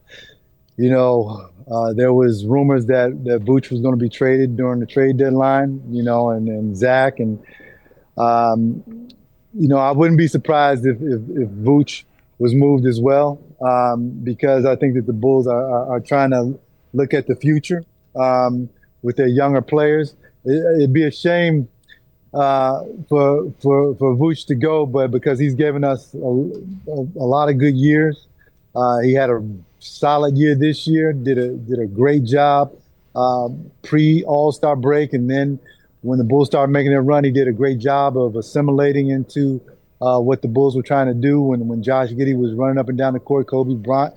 there was rumors that Vooch was going to be traded during the trade deadline, and Zach. And, I wouldn't be surprised if Vooch was moved as well, because I think that the Bulls are trying to look at the future with their younger players. It'd be a shame for Vooch to go, but because he's given us a lot of good years. He had a solid year this year, did a great job pre-All-Star break, and then when the Bulls started making their run, he did a great job of assimilating into what the Bulls were trying to do when Josh Giddey was running up and down the court. Kobe White,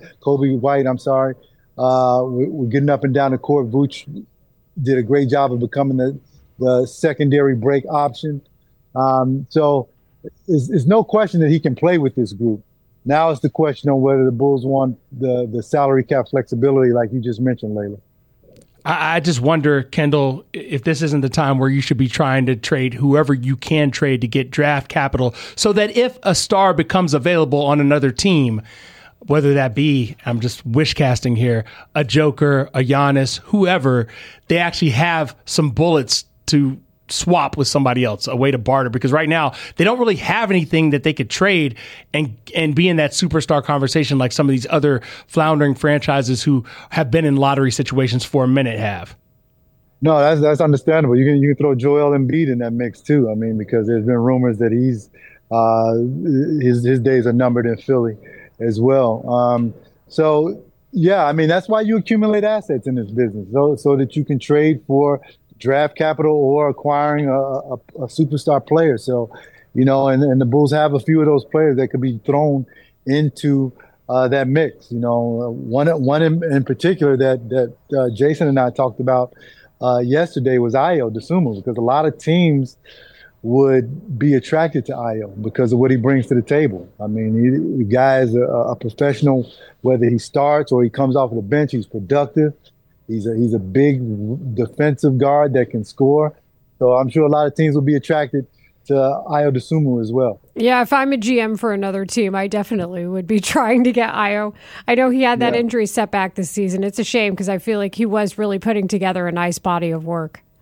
were getting up and down the court. Vooch did a great job of becoming the secondary break option. So it's no question that he can play with this group. Now it's the question on whether the Bulls want the salary cap flexibility, like you just mentioned, Layla. I just wonder, Kendall, if this isn't the time where you should be trying to trade whoever you can trade to get draft capital, so that if a star becomes available on another team, whether that be, I'm just wish casting here, a Joker, a Giannis, whoever, they actually have some bullets to swap with somebody else, a way to barter, because right now they don't really have anything that they could trade and be in that superstar conversation like some of these other floundering franchises who have been in lottery situations for a minute have. No, that's understandable. You can throw Joel Embiid in that mix too. I mean, because there's been rumors that he's his days are numbered in Philly as well. So yeah, I mean, that's why you accumulate assets in this business, so that you can trade for draft capital or acquiring a superstar player. So, and the Bulls have a few of those players that could be thrown into that mix. One in particular that Jason and I talked about yesterday was Ayo Dosunmu, because a lot of teams would be attracted to Ayo because of what he brings to the table. I mean, the guy is a professional, whether he starts or he comes off of the bench, he's productive. He's a big defensive guard that can score. So I'm sure a lot of teams will be attracted to Ayo Dosunmu as well. Yeah, if I'm a GM for another team, I definitely would be trying to get Ayo. I know he had that injury setback this season. It's a shame because I feel like he was really putting together a nice body of work.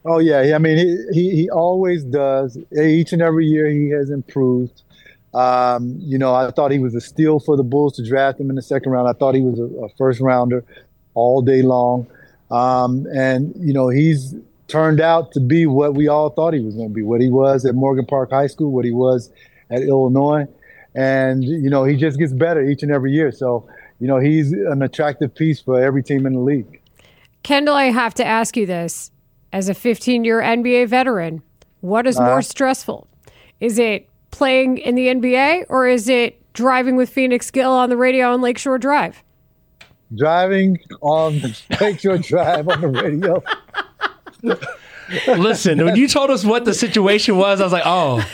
Oh yeah, I mean he always does. Each and every year he has improved. I thought he was a steal for the Bulls to draft him in the second round. I thought he was a first rounder all day long, and he's turned out to be what we all thought he was going to be. What he was at Morgan Park High School, what he was at Illinois, and he just gets better each and every year. So he's an attractive piece for every team in the league. Kendall, I have to ask you this. As a 15-year NBA veteran, what is more stressful? Is it playing in the NBA or is it driving with Phoenix Gill on the radio on Lakeshore Drive? Driving on Lakeshore Drive on the radio. Listen, when you told us what the situation was, I was like, oh.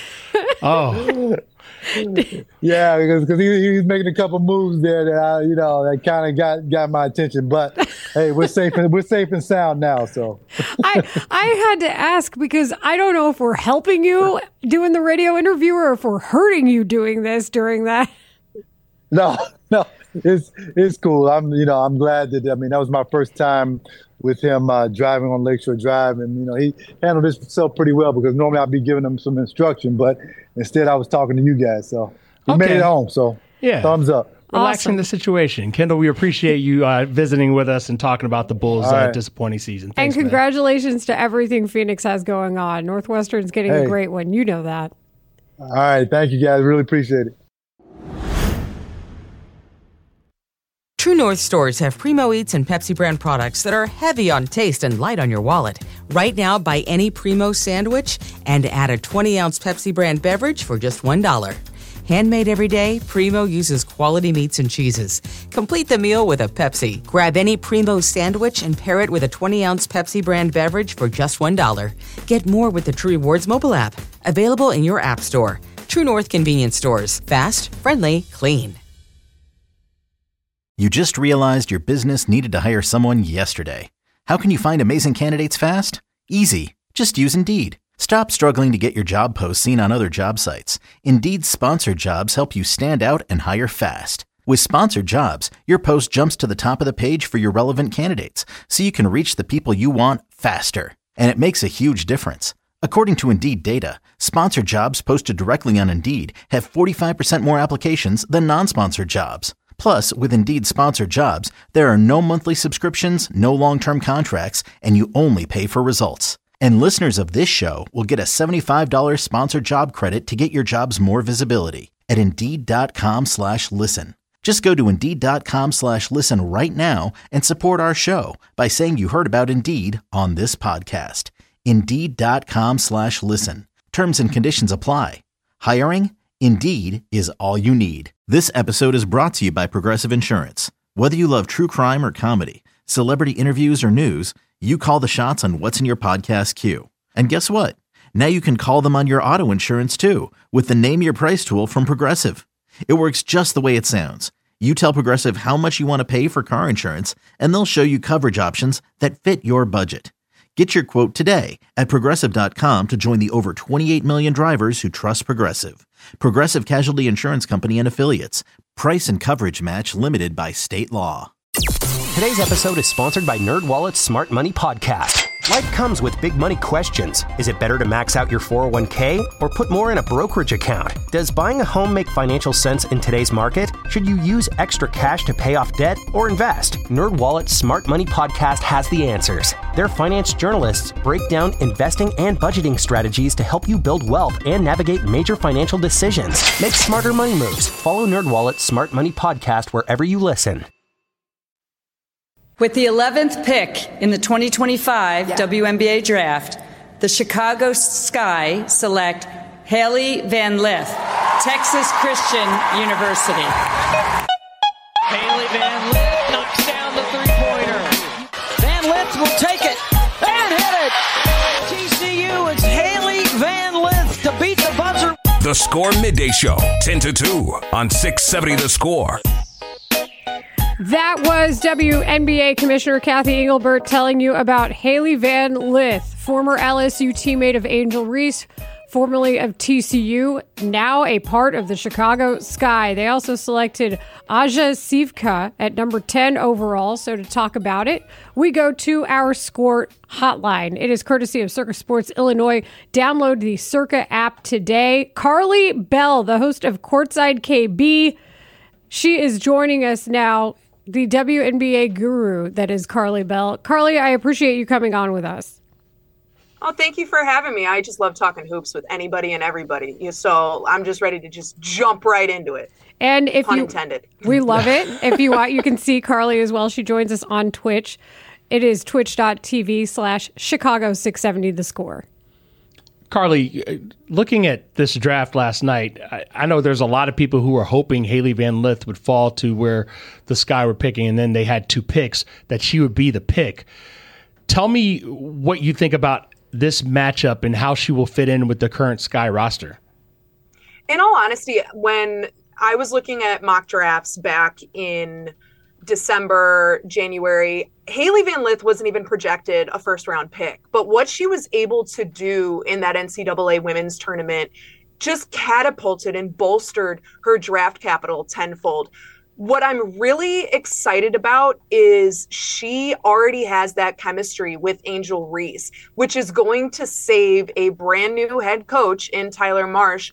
Yeah, because he was making a couple moves there that that kind of got my attention. But hey, we're safe and sound now. So I had to ask because I don't know if we're helping you doing the radio interview or if we're hurting you doing this during that. No, it's cool. I'm glad that that was my first time with him driving on Lakeshore Drive, and he handled himself pretty well because normally I'd be giving him some instruction, but instead I was talking to you guys, so he made it home. So yeah, thumbs up. Relaxing the situation. Kendall, we appreciate you visiting with us and talking about the Bulls' disappointing season. Thanks, and congratulations to everything Phoenix has going on. Northwestern's getting a great one. You know that. All right. Thank you, guys. Really appreciate it. True North stores have Primo Eats and Pepsi brand products that are heavy on taste and light on your wallet. Right now, buy any Primo sandwich and add a 20-ounce Pepsi brand beverage for just $1. Handmade every day, Primo uses quality meats and cheeses. Complete the meal with a Pepsi. Grab any Primo sandwich and pair it with a 20-ounce Pepsi brand beverage for just $1. Get more with the True Rewards mobile app. Available in your app store. True North convenience stores. Fast, friendly, clean. You just realized your business needed to hire someone yesterday. How can you find amazing candidates fast? Easy. Just use Indeed. Stop struggling to get your job posts seen on other job sites. Indeed's sponsored jobs help you stand out and hire fast. With sponsored jobs, your post jumps to the top of the page for your relevant candidates, so you can reach the people you want faster. And it makes a huge difference. According to Indeed data, sponsored jobs posted directly on Indeed have 45% more applications than non-sponsored jobs. Plus, with Indeed sponsored jobs, there are no monthly subscriptions, no long-term contracts, and you only pay for results. And listeners of this show will get a $75 sponsored job credit to get your jobs more visibility at Indeed.com/listen. Just go to Indeed.com/listen right now and support our show by saying you heard about Indeed on this podcast. Indeed.com/listen. Terms and conditions apply. Hiring? Indeed is all you need. This episode is brought to you by Progressive Insurance. Whether you love true crime or comedy, celebrity interviews or news, you call the shots on what's in your podcast queue. And guess what? Now you can call them on your auto insurance too with the Name Your Price tool from Progressive. It works just the way it sounds. You tell Progressive how much you want to pay for car insurance, and they'll show you coverage options that fit your budget. Get your quote today at Progressive.com to join the over 28 million drivers who trust Progressive. Progressive Casualty Insurance Company and Affiliates. Price and coverage match limited by state law. Today's episode is sponsored by NerdWallet's Smart Money Podcast. Life comes with big money questions. Is it better to max out your 401k or put more in a brokerage account? Does buying a home make financial sense in today's market? Should you use extra cash to pay off debt or invest? NerdWallet's Smart Money Podcast has the answers. Their finance journalists break down investing and budgeting strategies to help you build wealth and navigate major financial decisions. Make smarter money moves. Follow NerdWallet's Smart Money Podcast wherever you listen. With the 11th pick in the 2025 WNBA draft, the Chicago Sky select Haley Van Lith, Texas Christian University. Haley Van Lith knocks down the three-pointer. Van Lith will take it and hit it. TCU, it's Haley Van Lith to beat the buzzer. The Score Midday Show, 10 to 2 on 670 The Score. That was WNBA Commissioner Kathy Engelbert telling you about Haley Van Lith, former LSU teammate of Angel Reese, formerly of TCU, now a part of the Chicago Sky. They also selected Aja Sivka at number 10 overall. So to talk about it, we go to our Score hotline. It is courtesy of Circa Sports Illinois. Download the Circa app today. Carly Bell, the host of Courtside KB, she is joining us now, the WNBA guru that is Carly Bell. Carly, I appreciate you coming on with us. Oh, thank you for having me. I just love talking hoops with anybody and everybody. So I'm just ready to just jump right into it. And if Pun intended. We love it. If you want, you can see Carly as well. She joins us on Twitch. It is twitch.tv/Chicago670 The Score. Carly, looking at this draft last night, I know there's a lot of people who were hoping Hailey Van Lith would fall to where the Sky were picking, and then they had 2 picks, that she would be the pick. Tell me what you think about this matchup and how she will fit in with the current Sky roster. In all honesty, when I was looking at mock drafts back in December, January, Hailey Van Lith wasn't even projected a first-round pick. But what she was able to do in that NCAA women's tournament just catapulted and bolstered her draft capital tenfold. What I'm really excited about is she already has that chemistry with Angel Reese, which is going to save a brand new head coach in Tyler Marsh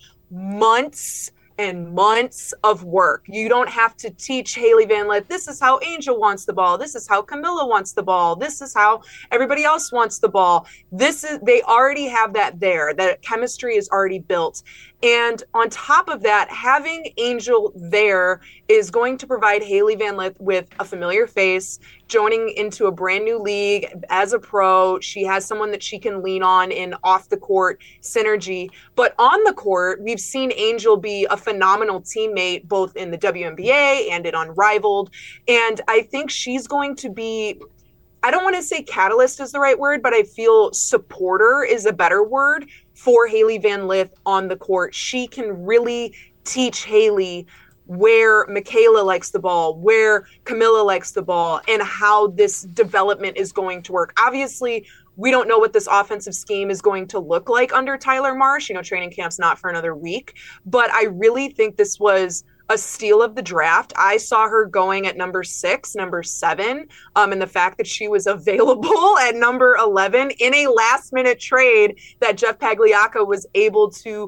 months and months of work. You don't have to teach Hailey Van Lith, this is how Angel wants the ball. This is how Camilla wants the ball. This is how everybody else wants the ball. They already have that there. That chemistry is already built. And on top of that, having Angel there is going to provide Hailey Van Lith with a familiar face, joining into a brand new league as a pro. She has someone that she can lean on in off the court synergy. But on the court, we've seen Angel be a phenomenal teammate, both in the WNBA and in Unrivaled. And I think she's going to be, I don't want to say catalyst is the right word, but I feel supporter is a better word for Hailey Van Lith on the court. She can really teach Hailey where Michaela likes the ball, where Camilla likes the ball, and how this development is going to work. Obviously, we don't know what this offensive scheme is going to look like under Tyler Marsh. Training camp's not for another week, but I really think this was a steal of the draft. I saw her going at number 6, number 7, and the fact that she was available at number 11 in a last-minute trade that Jeff Pagliacca was able to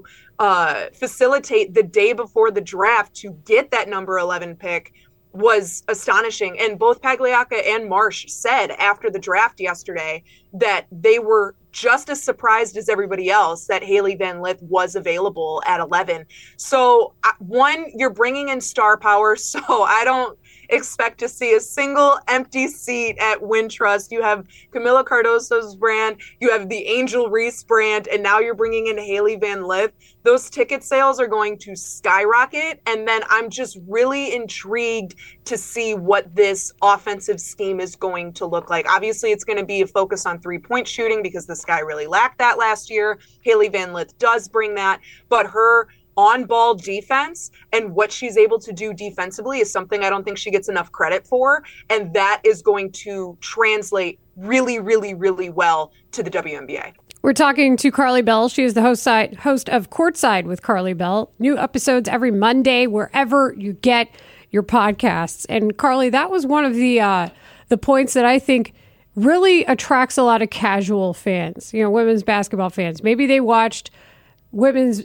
facilitate the day before the draft to get that number 11 pick was astonishing. And both Pagliacca and Marsh said after the draft yesterday that they were just as surprised as everybody else that Hailey Van Lith was available at 11. So one, you're bringing in star power, so I don't expect to see a single empty seat at Wintrust. You have Camila Cardoso's brand, you have the Angel Reese brand, and now you're bringing in Hailey Van Lith. Those ticket sales are going to skyrocket, and then I'm just really intrigued to see what this offensive scheme is going to look like. Obviously, it's going to be a focus on three-point shooting because the Sky really lacked that last year. Hailey Van Lith does bring that, but her on-ball defense and what she's able to do defensively is something I don't think she gets enough credit for, and that is going to translate really, really, really well to the WNBA. We're talking to Carly Bell. She is the host of Courtside with Carly Bell. New episodes every Monday, wherever you get your podcasts. And Carly, that was one of the points that I think really attracts a lot of casual fans, women's basketball fans. Maybe they watched women's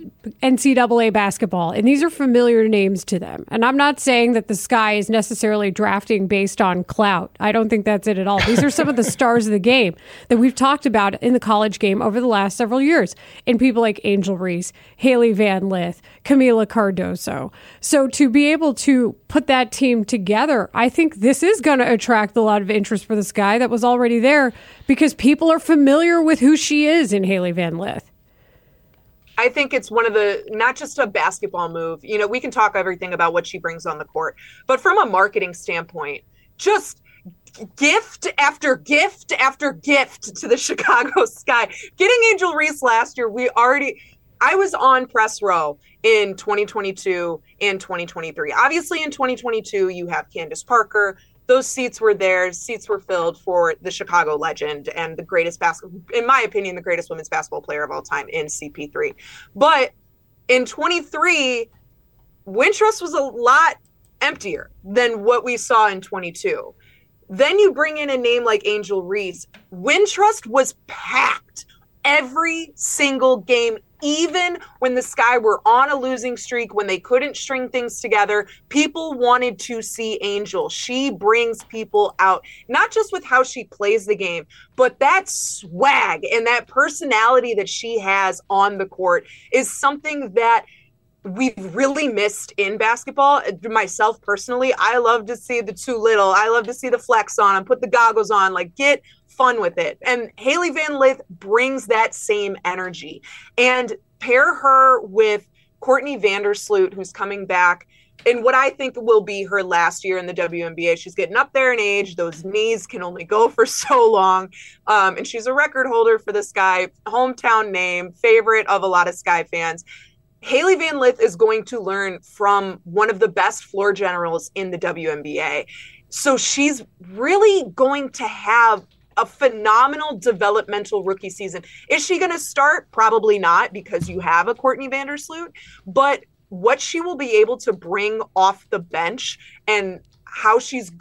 NCAA basketball, and these are familiar names to them. And I'm not saying that the Sky is necessarily drafting based on clout. I don't think that's it at all. These are some of the stars of the game that we've talked about in the college game over the last several years, and people like Angel Reese, Hailey Van Lith, Camila Cardoso. So to be able to put that team together, I think this is going to attract a lot of interest for the Sky that was already there because people are familiar with who she is in Hailey Van Lith. I think it's one of the, not just a basketball move, we can talk everything about what she brings on the court, but from a marketing standpoint, just gift after gift after gift to the Chicago Sky. Getting Angel Reese last year, I was on press row in 2022 and 2023. Obviously in 2022, you have Candace Parker. those seats were there. Seats were filled for the Chicago legend and the greatest in my opinion, the greatest women's basketball player of all time in CP3. But in 23, Wintrust was a lot emptier than what we saw in 22. Then you bring in a name like Angel Reese. Wintrust was packed every single game, even when the Sky were on a losing streak, when they couldn't string things together. People wanted to see Angel. She brings people out, not just with how she plays the game, but that swag and that personality that she has on the court is something that we've really missed in basketball. Myself personally, I love to see the too little. I love to see the flex on and put the goggles on, like get fun with it. And Hailey Van Lith brings that same energy. And pair her with Courtney Vandersloot, who's coming back in what I think will be her last year in the WNBA. She's getting up there in age. Those knees can only go for so long. And she's a record holder for the Sky, hometown name, favorite of a lot of Sky fans. Hailey Van Lith is going to learn from one of the best floor generals in the WNBA. So she's really going to have a phenomenal developmental rookie season. Is she going to start? Probably not, because you have a Courtney Vandersloot. But what she will be able to bring off the bench and how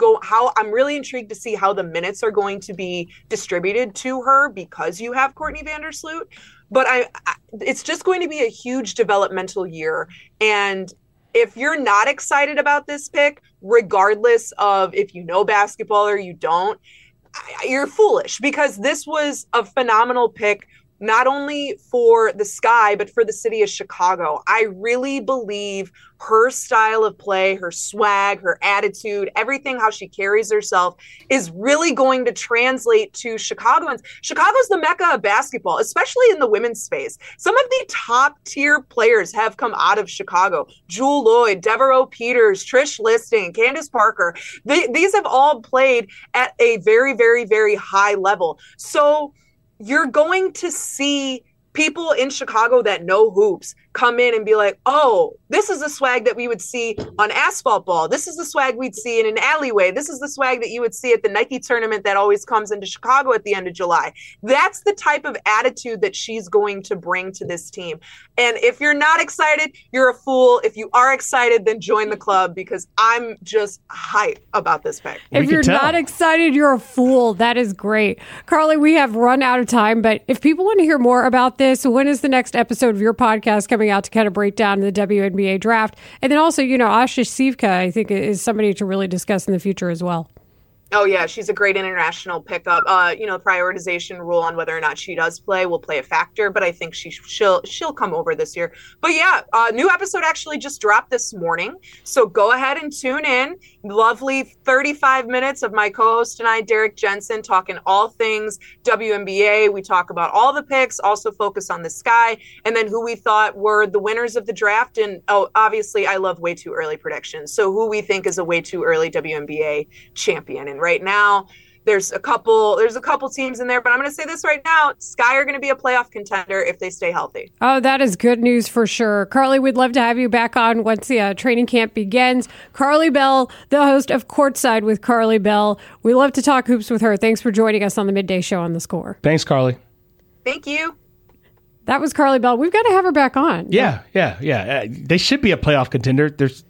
I'm really intrigued to see how the minutes are going to be distributed to her because you have Courtney Vandersloot. But it's just going to be a huge developmental year. And if you're not excited about this pick, regardless of if you know basketball or you don't, you're foolish, because this was a phenomenal pick, not only for the Sky, but for the city of Chicago. I really believe her style of play, her swag, her attitude, everything, how she carries herself is really going to translate to Chicagoans. Chicago's the mecca of basketball, especially in the women's space. Some of the top tier players have come out of Chicago. Jewel Lloyd, Devereaux Peters, Trish Listing, Candace Parker. These have all played at a very, very, very high level. So you're going to see people in Chicago that know hoops come in and be like, oh, this is the swag that we would see on asphalt ball. This is the swag we'd see in an alleyway. This is the swag that you would see at the Nike tournament that always comes into Chicago at the end of July. That's the type of attitude that she's going to bring to this team. And if you're not excited, you're a fool. If you are excited, then join the club, because I'm just hyped about this pick. If you're not excited, you're a fool. That is great. Carly, we have run out of time, but if people want to hear more about this, when is the next episode of your podcast coming out to kind of break down the WNBA draft? And then also, Asha Sivka, I think, is somebody to really discuss in the future as well. Oh, yeah, she's a great international pickup. Prioritization rule on whether or not she does play will play a factor, but I think she'll come over this year. But yeah, new episode actually just dropped this morning, so go ahead and tune in. Lovely 35 minutes of my co-host and I, Derek Jensen, talking all things WNBA. We talk about all the picks, also focus on the Sky, and then who we thought were the winners of the draft. And obviously, I love way too early predictions. So who we think is a way too early WNBA champion. And right now, there's a couple teams in there, but I'm going to say this right now: Sky are going to be a playoff contender if they stay healthy. Oh, that is good news for sure. Carly, we'd love to have you back on once the training camp begins. Carly Bell, the host of Courtside with Carly Bell. We love to talk hoops with her. Thanks for joining us on the Midday Show on The Score. Thanks, Carly. Thank you. That was Carly Bell. We've got to have her back on. Yeah. They should be a playoff contender. There's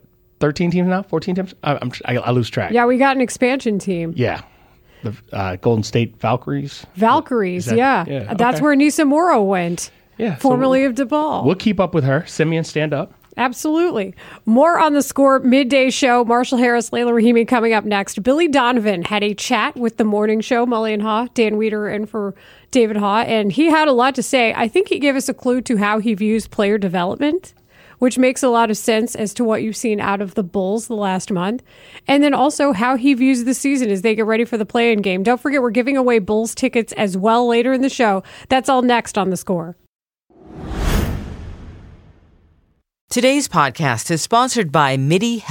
13 teams now? 14 teams? I lose track. Yeah, we got an expansion team. Yeah. The Golden State Valkyries. Yeah. That's where Nisa Morrow went. Yeah. Formerly of DePaul. We'll keep up with her. Simeon, stand up. Absolutely. More on The Score Midday Show. Marshall Harris, Layla Rahimi coming up next. Billy Donovan had a chat with the morning show, Mully and Haw, Dan Weeder in for David Haw, and he had a lot to say. I think he gave us a clue to how he views player development, which makes a lot of sense as to what you've seen out of the Bulls the last month. And then also how he views the season as they get ready for the play-in game. Don't forget, we're giving away Bulls tickets as well later in the show. That's all next on The Score. Today's podcast is sponsored by MIDI Health.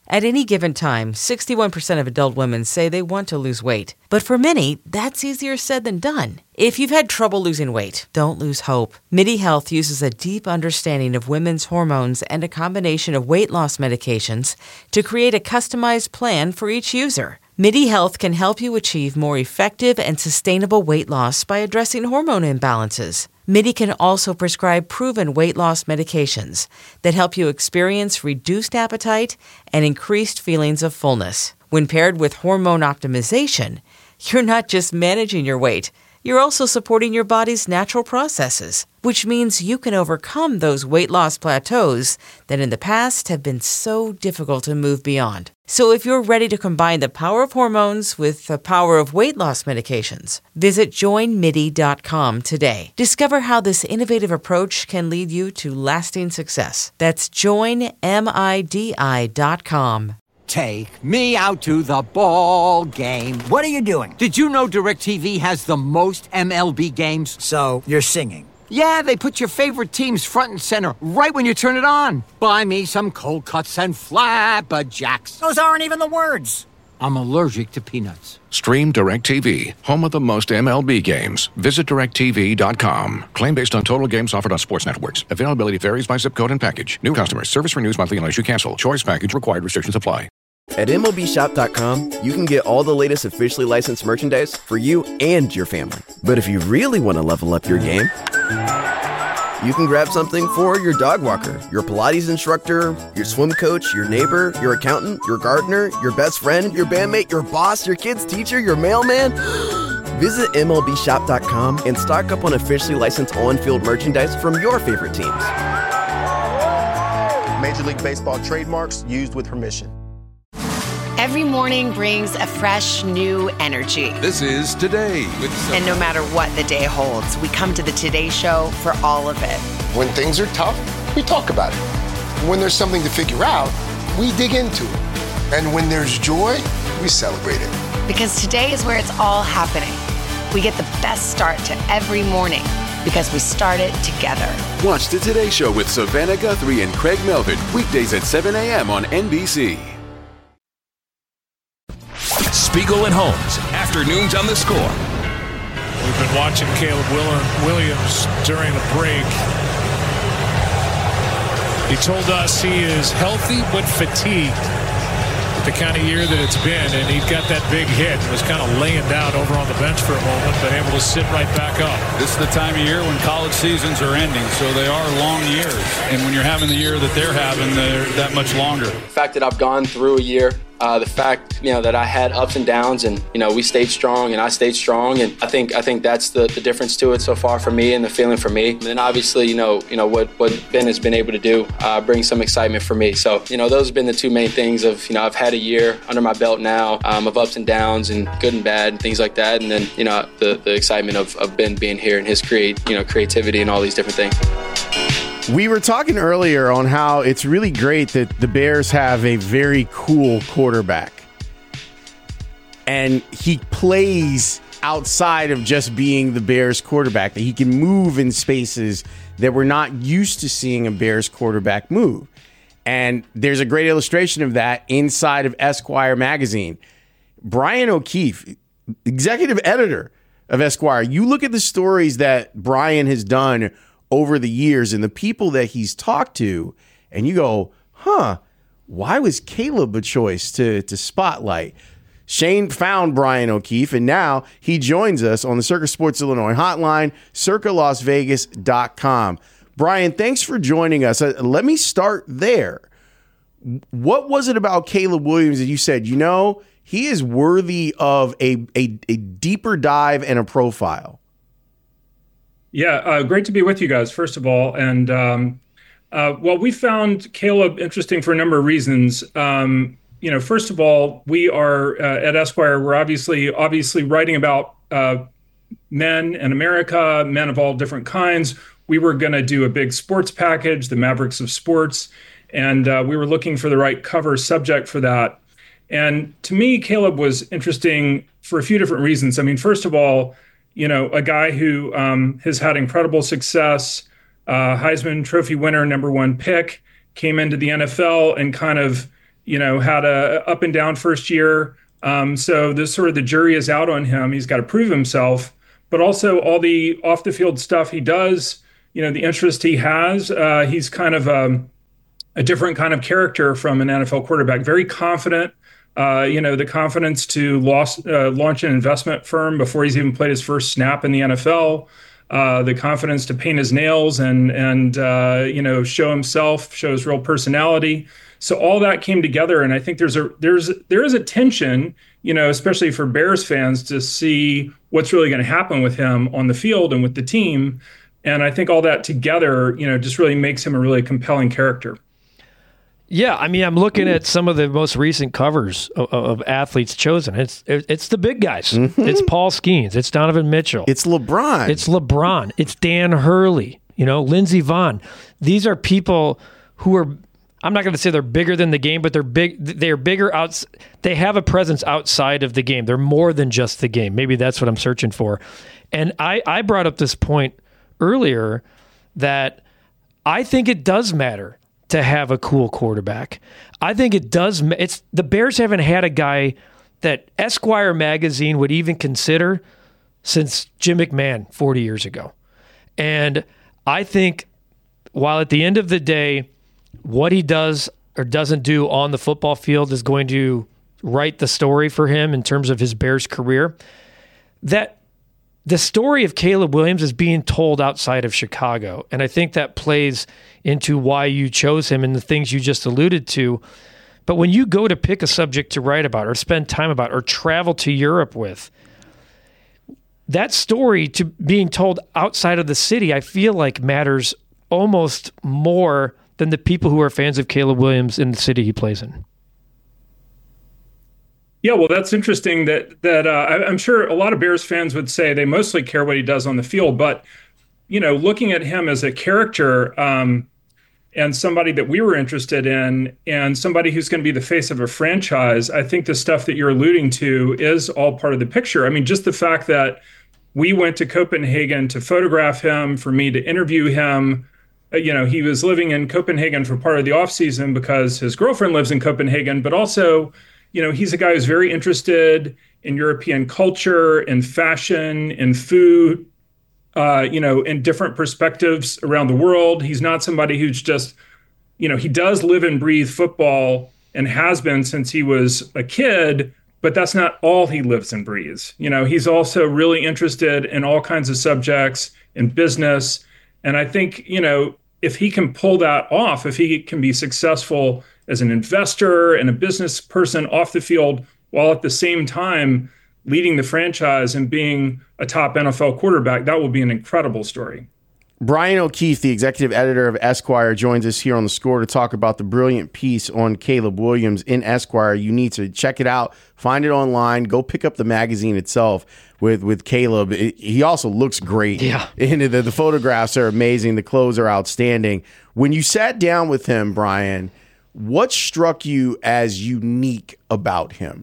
At any given time, 61% of adult women say they want to lose weight. But for many, that's easier said than done. If you've had trouble losing weight, don't lose hope. MIDI Health uses a deep understanding of women's hormones and a combination of weight loss medications to create a customized plan for each user. MIDI Health can help you achieve more effective and sustainable weight loss by addressing hormone imbalances. MIDI can also prescribe proven weight loss medications that help you experience reduced appetite and increased feelings of fullness. When paired with hormone optimization, you're not just managing your weight, you're also supporting your body's natural processes, which means you can overcome those weight loss plateaus that in the past have been so difficult to move beyond. So if you're ready to combine the power of hormones with the power of weight loss medications, visit joinmidi.com today. Discover how this innovative approach can lead you to lasting success. That's joinmidi.com. Take me out to the ball game. What are you doing? Did you know DirecTV has the most MLB games? So, you're singing. Yeah, they put your favorite teams front and center right when you turn it on. Buy me some cold cuts and flapjacks. Those aren't even the words. I'm allergic to peanuts. Stream DirecTV, home of the most MLB games. Visit DirecTV.com. Claim based on total games offered on sports networks. Availability varies by zip code and package. New customers. Service renews monthly unless you cancel. Choice package required. Restrictions apply. At MLBshop.com, you can get all the latest officially licensed merchandise for you and your family. But if you really want to level up your game, you can grab something for your dog walker, your Pilates instructor, your swim coach, your neighbor, your accountant, your gardener, your best friend, your bandmate, your boss, your kid's teacher, your mailman. Visit MLBshop.com and stock up on officially licensed on-field merchandise from your favorite teams. Major League Baseball trademarks used with permission. Every morning brings a fresh, new energy. This is Today with And no matter what the day holds, we come to the Today Show for all of it. When things are tough, we talk about it. When there's something to figure out, we dig into it. And when there's joy, we celebrate it. Because today is where it's all happening. We get the best start to every morning because we start it together. Watch the Today Show with Savannah Guthrie and Craig Melvin, weekdays at 7 a.m. on NBC. Spiegel and Holmes, afternoons on The Score. We've been watching Caleb Williams during the break. He told us he is healthy but fatigued with the kind of year that it's been, and he got that big hit and was kind of laying down over on the bench for a moment, but able to sit right back up. This is the time of year when college seasons are ending, so they are long years. And when you're having the year that they're having, they're that much longer. The fact that I've gone through a year, the fact, that I had ups and downs, and, we stayed strong and I stayed strong. And I think that's the difference to it so far for me and the feeling for me. And then obviously, what Ben has been able to do brings some excitement for me. So, those have been the two main things of, I've had a year under my belt now of ups and downs and good and bad and things like that. And then, the excitement of Ben being here and his creativity and all these different things. We were talking earlier on how it's really great that the Bears have a very cool quarterback. And he plays outside of just being the Bears quarterback, that he can move in spaces that we're not used to seeing a Bears quarterback move. And there's a great illustration of that inside of Esquire magazine. Brian O'Keefe, executive editor of Esquire, you look at the stories that Brian has done over the years and the people that he's talked to, and you go, why was Caleb a choice to spotlight? Shane found Brian O'Keefe, and now he joins us on the Circa Sports Illinois hotline, circalasvegas.com. Brian, thanks for joining us. Let me start there. What was it about Caleb Williams that you said, he is worthy of a deeper dive and a profile? Yeah, great to be with you guys, first of all. And, we found Caleb interesting for a number of reasons. First of all, we are at Esquire, we're obviously writing about men in America, men of all different kinds. We were going to do a big sports package, the Mavericks of Sports, and we were looking for the right cover subject for that. And to me, Caleb was interesting for a few different reasons. I mean, first of all, a guy who has had incredible success, Heisman Trophy winner, #1 pick, came into the NFL and kind of, had a up and down first year. So the jury is out on him. He's got to prove himself, but also all the off the field stuff he does, the interest he has, he's kind of a different kind of character from an NFL quarterback, very confident, the confidence to launch an investment firm before he's even played his first snap in the NFL, the confidence to paint his nails and show himself, show his real personality. So all that came together, and I think there is a tension, especially for Bears fans, to see what's really going to happen with him on the field and with the team. And I think all that together, just really makes him a really compelling character. Yeah, I mean, I'm looking at some of the most recent covers of athletes chosen. It's the big guys. Mm-hmm. It's Paul Skeens. It's Donovan Mitchell. It's LeBron. It's Dan Hurley. Lindsey Vonn. These are people who are. I'm not going to say they're bigger than the game, but they're big. They're bigger They have a presence outside of the game. They're more than just the game. Maybe that's what I'm searching for. And I brought up this point earlier that I think it does matter to have a cool quarterback. I think it does. The Bears haven't had a guy that Esquire magazine would even consider since Jim McMahon 40 years ago. And I think while at the end of the day, what he does or doesn't do on the football field is going to write the story for him in terms of his Bears career, that the story of Caleb Williams is being told outside of Chicago. And I think that plays into why you chose him and the things you just alluded to. But when you go to pick a subject to write about or spend time about or travel to Europe with, that story to being told outside of the city, I feel like matters almost more than the people who are fans of Caleb Williams in the city he plays in. Yeah, well, that's interesting that I'm sure a lot of Bears fans would say they mostly care what he does on the field. But, looking at him as a character and somebody that we were interested in and somebody who's going to be the face of a franchise, I think the stuff that you're alluding to is all part of the picture. I mean, just the fact that we went to Copenhagen to photograph him, for me to interview him. He was living in Copenhagen for part of the off season because his girlfriend lives in Copenhagen, but also, he's a guy who's very interested in European culture, in fashion, in food, in different perspectives around the world. He's not somebody who's just, he does live and breathe football and has been since he was a kid, but that's not all he lives and breathes. He's also really interested in all kinds of subjects in business. And I think, if he can pull that off, if he can be successful as an investor and a business person off the field, while at the same time leading the franchise and being a top NFL quarterback, that will be an incredible story. Brian O'Keefe, the executive editor of Esquire, joins us here on The Score to talk about the brilliant piece on Caleb Williams in Esquire. You need to check it out, find it online, go pick up the magazine itself with Caleb. He also looks great. Yeah. And the photographs are amazing. The clothes are outstanding. When you sat down with him, Brian, what struck you as unique about him?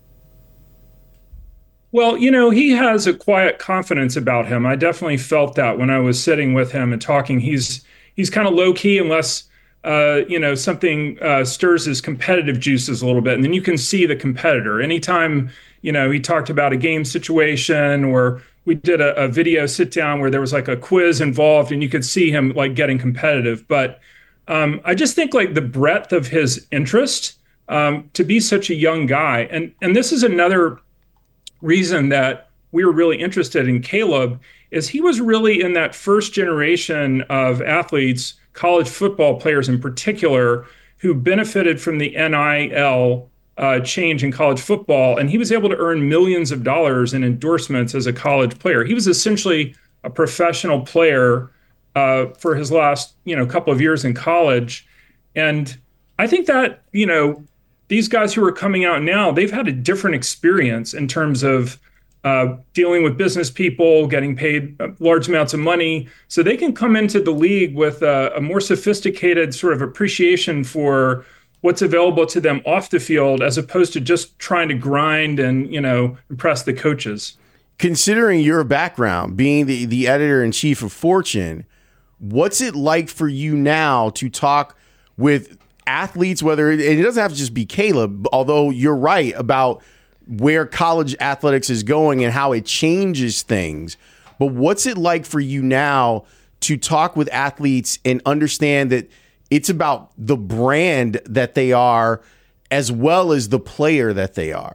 Well, he has a quiet confidence about him. I definitely felt that when I was sitting with him and talking. He's kind of low key unless, something stirs his competitive juices a little bit. And then you can see the competitor. Anytime, he talked about a game situation or we did a video sit down where there was like a quiz involved and you could see him like getting competitive. But I just think like the breadth of his interest to be such a young guy. And this is another reason that we were really interested in Caleb is he was really in that first generation of athletes, college football players in particular, who benefited from the NIL change in college football. And he was able to earn millions of dollars in endorsements as a college player. He was essentially a professional player for his last, couple of years in college. And I think that, these guys who are coming out now, they've had a different experience in terms of dealing with business people, getting paid large amounts of money. So they can come into the league with a more sophisticated sort of appreciation for what's available to them off the field, as opposed to just trying to grind and, impress the coaches. Considering your background, being the editor-in-chief of Fortune, what's it like for you now to talk with athletes, whether it doesn't have to just be Caleb, although you're right about where college athletics is going and how it changes things. But what's it like for you now to talk with athletes and understand that it's about the brand that they are as well as the player that they are?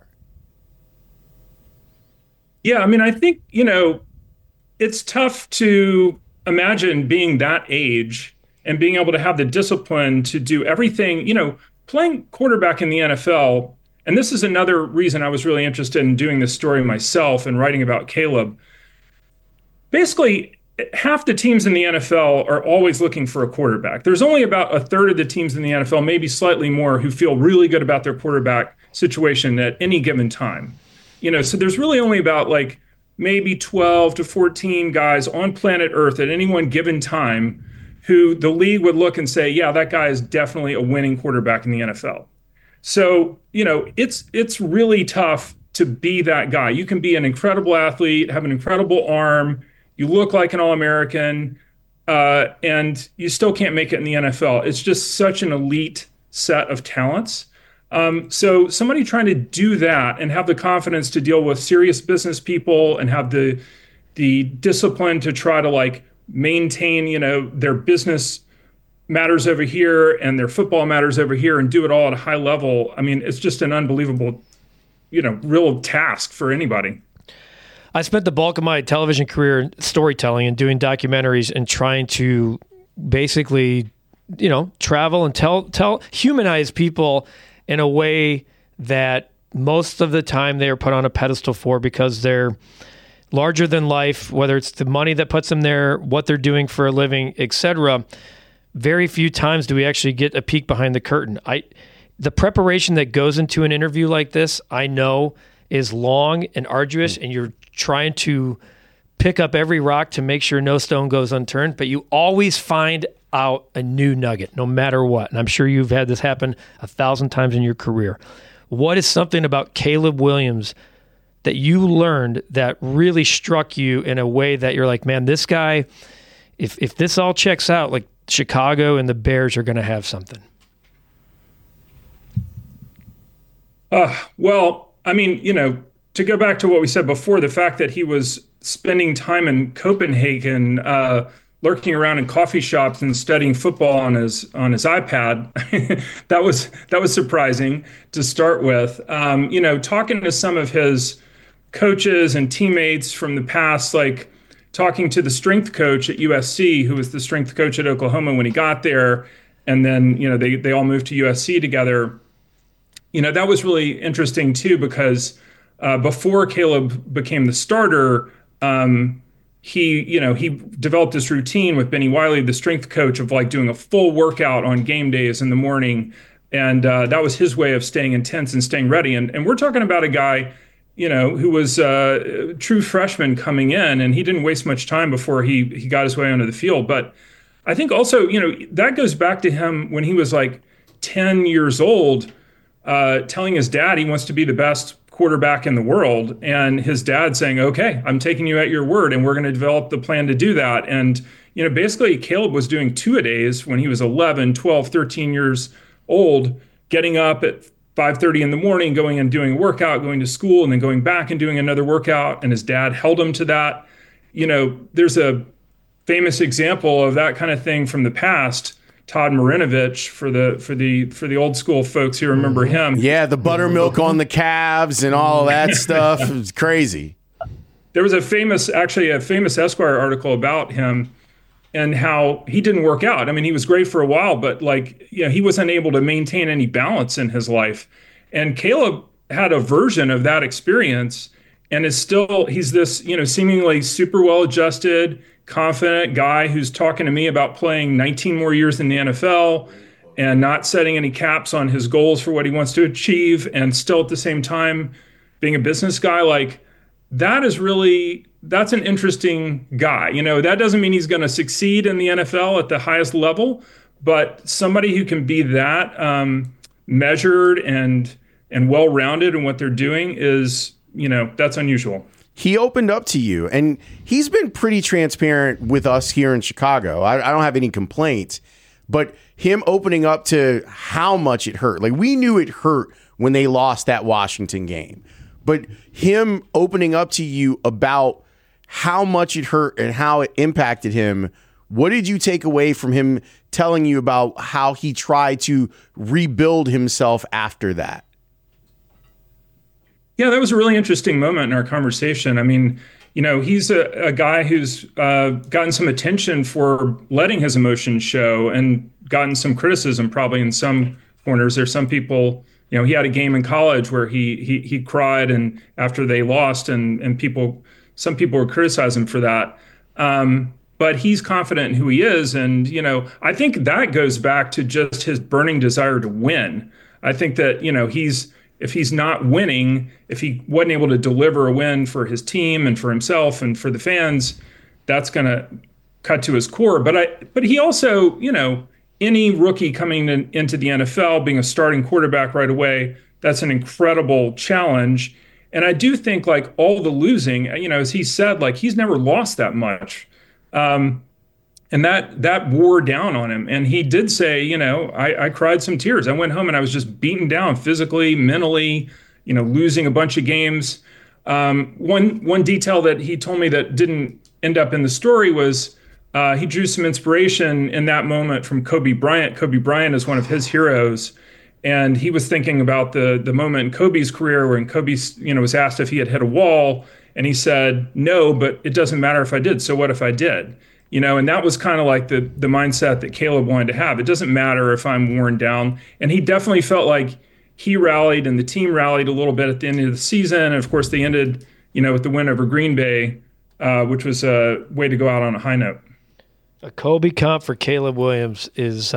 Yeah, I mean, I think, it's tough to imagine being that age and being able to have the discipline to do everything, playing quarterback in the NFL. And this is another reason I was really interested in doing this story myself and writing about Caleb. Basically, half the teams in the NFL are always looking for a quarterback. There's only about a third of the teams in the NFL, maybe slightly more, who feel really good about their quarterback situation at any given time. So there's really only about maybe 12 to 14 guys on planet Earth at any one given time who the league would look and say, yeah, that guy is definitely a winning quarterback in the NFL. So, it's really tough to be that guy. You can be an incredible athlete, have an incredible arm, you look like an All-American, and you still can't make it in the NFL. It's just such an elite set of talents. So somebody trying to do that and have the confidence to deal with serious business people and have the discipline to try to maintain, their business matters over here and their football matters over here and do it all at a high level. I mean, it's just an unbelievable, real task for anybody. I spent the bulk of my television career storytelling and doing documentaries and trying to basically, travel and humanize people in a way that most of the time they are put on a pedestal for because they're larger than life, whether it's the money that puts them there, what they're doing for a living, etc. Very few times do we actually get a peek behind the curtain. The preparation that goes into an interview like this, I know, is long and arduous, and you're trying to pick up every rock to make sure no stone goes unturned, but you always find out a new nugget, no matter what. And I'm sure you've had this happen 1,000 times in your career. What is something about Caleb Williams that you learned that really struck you in a way that you're like, man, this guy, if this all checks out, Chicago and the Bears are going to have something? Well, I mean, to go back to what we said before, the fact that he was spending time in Copenhagen, lurking around in coffee shops and studying football on his iPad, that was surprising to start with. Talking to some of his coaches and teammates from the past, talking to the strength coach at USC, who was the strength coach at Oklahoma when he got there, and then they all moved to USC together. That was really interesting too, because before Caleb became the starter, he developed this routine with Benny Wiley, the strength coach, of doing a full workout on game days in the morning. And that was his way of staying intense and staying ready. And we're talking about a guy, who was a true freshman coming in, and he didn't waste much time before he got his way onto the field. But I think also, that goes back to him when he was 10 years old, telling his dad he wants to be the best quarterback in the world, and his dad saying, okay, I'm taking you at your word, and we're going to develop the plan to do that. And, basically Caleb was doing 2-a-days when he was 11, 12, 13 years old, getting up at 5:30 in the morning, going and doing a workout, going to school, and then going back and doing another workout. And his dad held him to that. There's a famous example of that kind of thing from the past. Todd Marinovich, for the old school folks who remember him. Yeah, the buttermilk on the calves and all that stuff. It was crazy. There was a famous Esquire article about him and how he didn't work out. I mean, he was great for a while, but he wasn't able to maintain any balance in his life. And Caleb had a version of that experience and he's this, seemingly super well-adjusted, confident guy who's talking to me about playing 19 more years in the NFL and not setting any caps on his goals for what he wants to achieve, and still at the same time being a business guy. That's an interesting guy. That doesn't mean he's going to succeed in the NFL at the highest level, but somebody who can be that measured and well-rounded in what they're doing is, that's unusual. He opened up to you, and he's been pretty transparent with us here in Chicago. I don't have any complaints, But him opening up to how much it hurt. Like, we knew it hurt when they lost that Washington game. But him opening up to you about how much it hurt and how it impacted him, what did you take away from him telling you about how he tried to rebuild himself after that? Yeah, that was a really interesting moment in our conversation. I mean, you know, he's a guy who's gotten some attention for letting his emotions show and gotten some criticism probably in some corners. There's some people, you know, he had a game in college where he cried and after they lost and some people were criticizing him for that. But he's confident in who he is. And, you know, I think that goes back to just his burning desire to win. I think that, you know, if he's not winning, if he wasn't able to deliver a win for his team and for himself and for the fans, that's going to cut to his core. But he also, you know, any rookie coming into the NFL, being a starting quarterback right away, that's an incredible challenge. And I do think, like, all the losing, you know, as he said, like, he's never lost that much. And that wore down on him. And he did say, you know, I cried some tears. I went home and I was just beaten down physically, mentally, you know, losing a bunch of games. One detail that he told me that didn't end up in the story was he drew some inspiration in that moment from Kobe Bryant. Kobe Bryant is one of his heroes. And he was thinking about the moment in Kobe's career when Kobe, you know, was asked if he had hit a wall. And he said, no, but it doesn't matter if I did. So what if I did? You know, and that was kind of like the mindset that Caleb wanted to have. It doesn't matter if I'm worn down. And he definitely felt like he rallied and the team rallied a little bit at the end of the season. And of course, they ended, you know, with the win over Green Bay, which was a way to go out on a high note. A Kobe comp for Caleb Williams is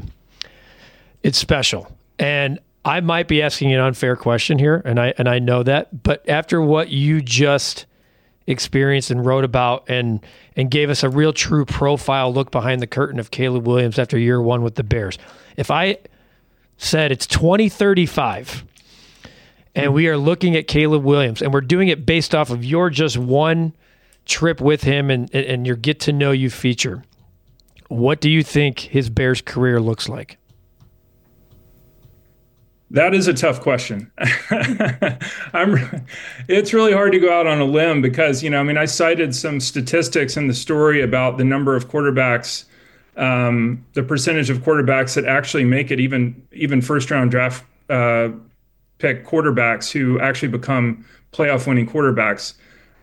it's special. And I might be asking an unfair question here, and I know that, but after what you just experienced and wrote about and gave us a real true profile look behind the curtain of Caleb Williams after year one with the Bears, if I said it's 2035 and we are looking at Caleb Williams and we're doing it based off of your just one trip with him and your get to know you feature, what do you think his Bears career looks like? That is a tough question. It's really hard to go out on a limb because, you know, I mean, I cited some statistics in the story about the number of quarterbacks, the percentage of quarterbacks that actually make it, even first round draft pick quarterbacks who actually become playoff winning quarterbacks.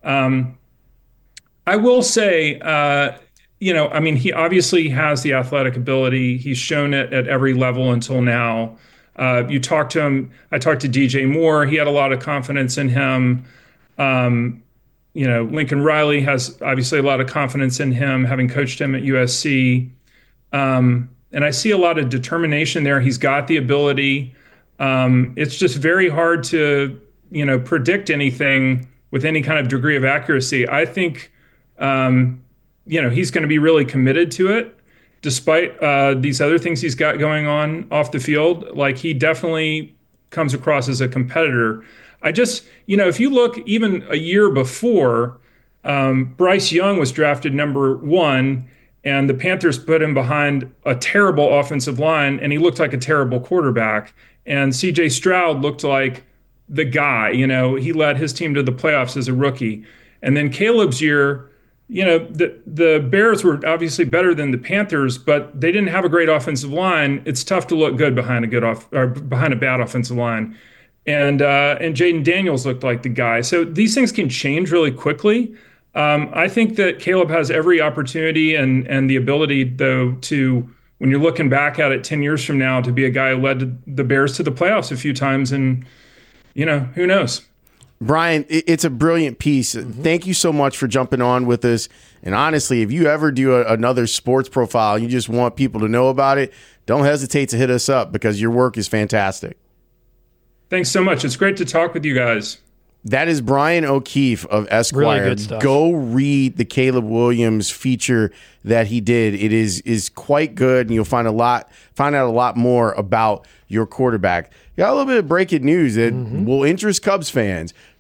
I will say, you know, I mean, he obviously has the athletic ability. He's shown it at every level until now. You talk to him. I talked to DJ Moore. He had a lot of confidence in him. You know, Lincoln Riley has obviously a lot of confidence in him, having coached him at USC. And I see a lot of determination there. He's got the ability. It's just very hard to, you know, predict anything with any kind of degree of accuracy. I think, you know, he's going to be really committed to it. Despite these other things he's got going on off the field, like, he definitely comes across as a competitor. I just, you know, if you look even a year before, Bryce Young was drafted number 1, and the Panthers put him behind a terrible offensive line, and he looked like a terrible quarterback. And C.J. Stroud looked like the guy. You know, he led his team to the playoffs as a rookie. And then Caleb's year, you know, the Bears were obviously better than the Panthers, but they didn't have a great offensive line. It's tough to look good behind behind a bad offensive line. And Jaden Daniels looked like the guy. So these things can change really quickly. I think that Caleb has every opportunity and the ability, though, to, when you're looking back at it 10 years from now, to be a guy who led the Bears to the playoffs a few times. And, you know, who knows? Brian, it's a brilliant piece. Mm-hmm. Thank you so much for jumping on with us. And honestly, if you ever do another sports profile and you just want people to know about it, don't hesitate to hit us up because your work is fantastic. Thanks so much. It's great to talk with you guys. That is Brian O'Keefe of Esquire. Really good stuff. Go read the Caleb Williams feature that he did. It is quite good, and you'll find out a lot more about your quarterback. Got a little bit of breaking news that will interest Cubs fans.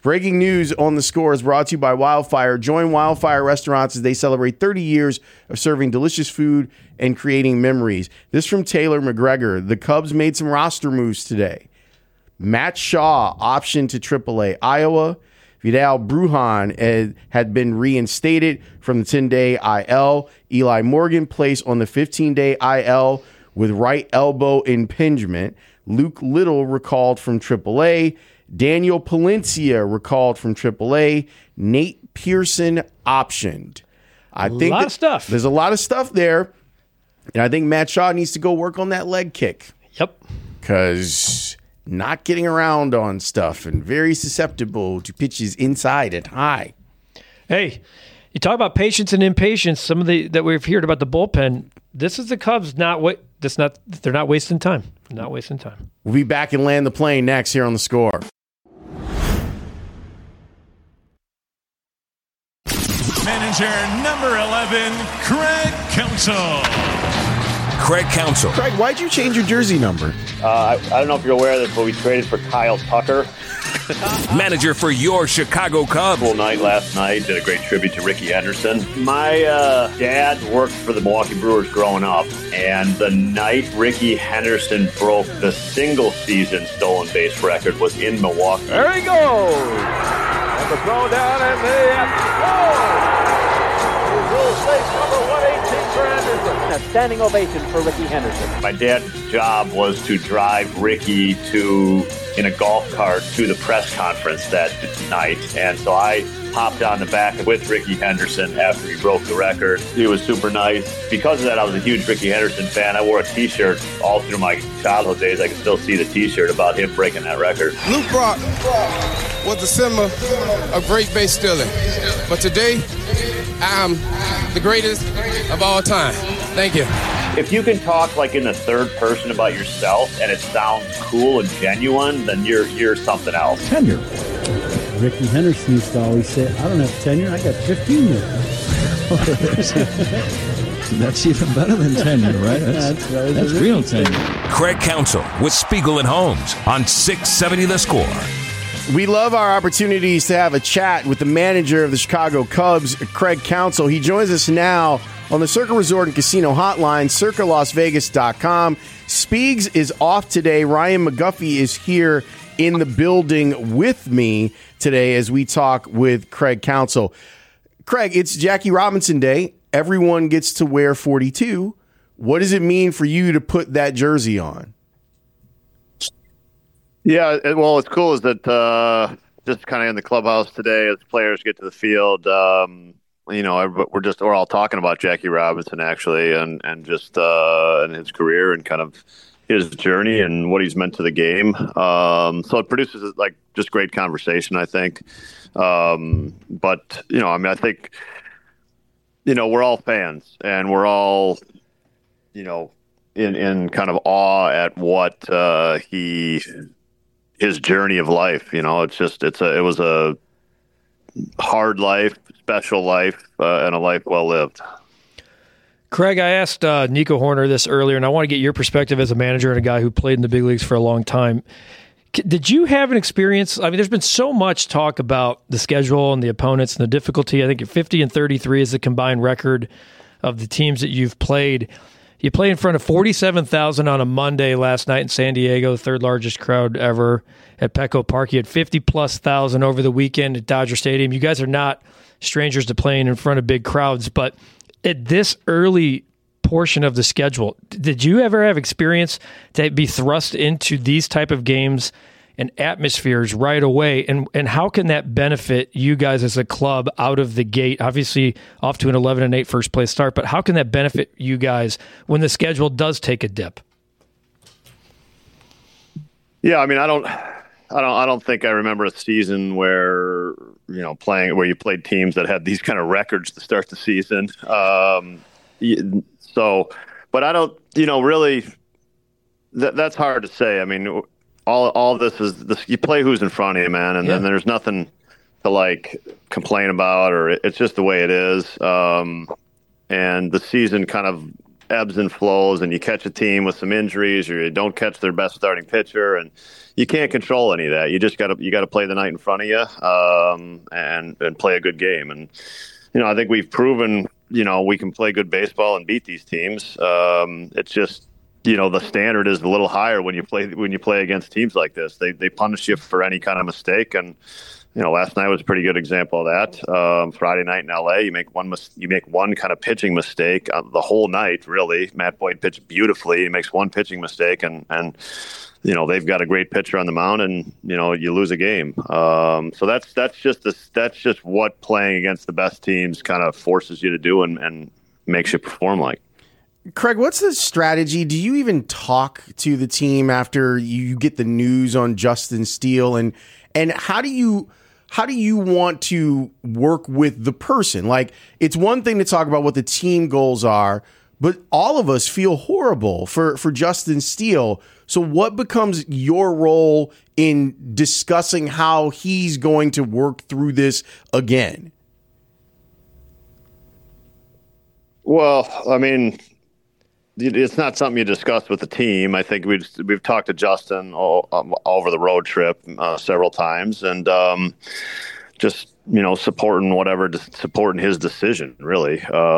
Breaking news on the score is brought to you by Wildfire. Join Wildfire Restaurants as they celebrate 30 years of serving delicious food and creating memories. This from Taylor McGregor. The Cubs made some roster moves today. Matt Shaw optioned to AAA Iowa. Vidal Brujan had been reinstated from the 10-day IL. Eli Morgan placed on the 15-day IL with right elbow impingement. Luke Little recalled from AAA. Daniel Palencia recalled from AAA. Nate Pearson optioned. I think a lot of stuff. There's a lot of stuff there. And I think Matt Shaw needs to go work on that leg kick. Yep. Because not getting around on stuff and very susceptible to pitches inside and high. Hey, you talk about patience and impatience. Some of that we've heard about the bullpen. This is the Cubs. They're not wasting time. Not wasting time. We'll be back and land the plane next here on The Score. Manager number 11, Craig Counsell. Craig Counsell. Craig, why'd you change your jersey number? I don't know if you're aware of this, but we traded for Kyle Tucker. Manager for your Chicago Cubs. Full night last night. Did a great tribute to Ricky Henderson. My dad worked for the Milwaukee Brewers growing up, and the night Ricky Henderson broke the single-season stolen base record was in Milwaukee. There he goes. And the throw down, and they have to go. Rule safe number 118 for Henderson. A standing ovation for Ricky Henderson. My dad's job was to drive Ricky in a golf cart to the press conference that night. And so I hopped on the back with Ricky Henderson after he broke the record. He was super nice. Because of that, I was a huge Ricky Henderson fan. I wore a T-shirt all through my childhood days. I can still see the T-shirt about him breaking that record. Luke Brock was the symbol of great base stealing. But today, I'm the greatest of all time. Thank you. If you can talk like in the third person about yourself and it sounds cool and genuine, then you're something else. Tenure. Ricky Henderson used to always say, I don't have tenure, I got 15 years. That's even better than tenure, right? That's real tenure. Craig Counsell with Spiegel and Holmes on 670 The Score. We love our opportunities to have a chat with the manager of the Chicago Cubs, Craig Counsell. He joins us now on the Circa Resort and Casino hotline, circalasvegas.com. Speegs is off today. Ryan McGuffey is here in the building with me today as we talk with Craig Counsell. Craig, it's Jackie Robinson Day. Everyone gets to wear 42. What does it mean for you to put that jersey on? Yeah, well, what's cool is that just kind of in the clubhouse today as players get to the field, we're all talking about Jackie Robinson actually, and just and his career and kind of his journey and what he's meant to the game. So it produces like just great conversation, I think. But I think we're all fans and we're all in kind of awe at what his journey of life. It was a hard life, special life, and a life well lived. Craig, I asked Nico Horner this earlier, and I want to get your perspective as a manager and a guy who played in the big leagues for a long time. Did you have an experience? I mean, there's been so much talk about the schedule and the opponents and the difficulty. I think 50-33 is the combined record of the teams that you've played. You played in front of 47,000 on a Monday last night in San Diego, the third largest crowd ever at Petco Park. You had 50-plus thousand over the weekend at Dodger Stadium. You guys are not strangers to playing in front of big crowds, but at this early portion of the schedule, did you ever have experience to be thrust into these type of games and atmospheres right away? And how can that benefit you guys as a club out of the gate? Obviously off to an 11-8 first place start, but how can that benefit you guys when the schedule does take a dip? Yeah, I mean, I don't think I remember a season where where you played teams that had these kind of records to start the season. But I don't, really, that's hard to say. I mean, all this is this, you play who's in front of you, man, and then there's nothing to like complain about, or it's just the way it is. And the season kind of ebbs and flows, and you catch a team with some injuries, or you don't catch their best starting pitcher, and you can't control any of that. You just got to play the night in front of you, and play a good game. And I think we've proven we can play good baseball and beat these teams. It's just the standard is a little higher when you play against teams like this. They punish you for any kind of mistake, and last night was a pretty good example of that. Friday night in LA, you make one kind of pitching mistake the whole night. Really, Matt Boyd pitched beautifully. He makes one pitching mistake, and they've got a great pitcher on the mound, and you lose a game. So that's just what playing against the best teams kind of forces you to do and makes you perform like. Craig, what's the strategy? Do you even talk to the team after you get the news on Justin Steele, and how do you want to work with the person? Like, it's one thing to talk about what the team goals are, but all of us feel horrible for Justin Steele. So what becomes your role in discussing how he's going to work through this again? Well, I mean, it's not something you discuss with the team. I think we've talked to Justin over the road trip several times, and supporting his decision. Really,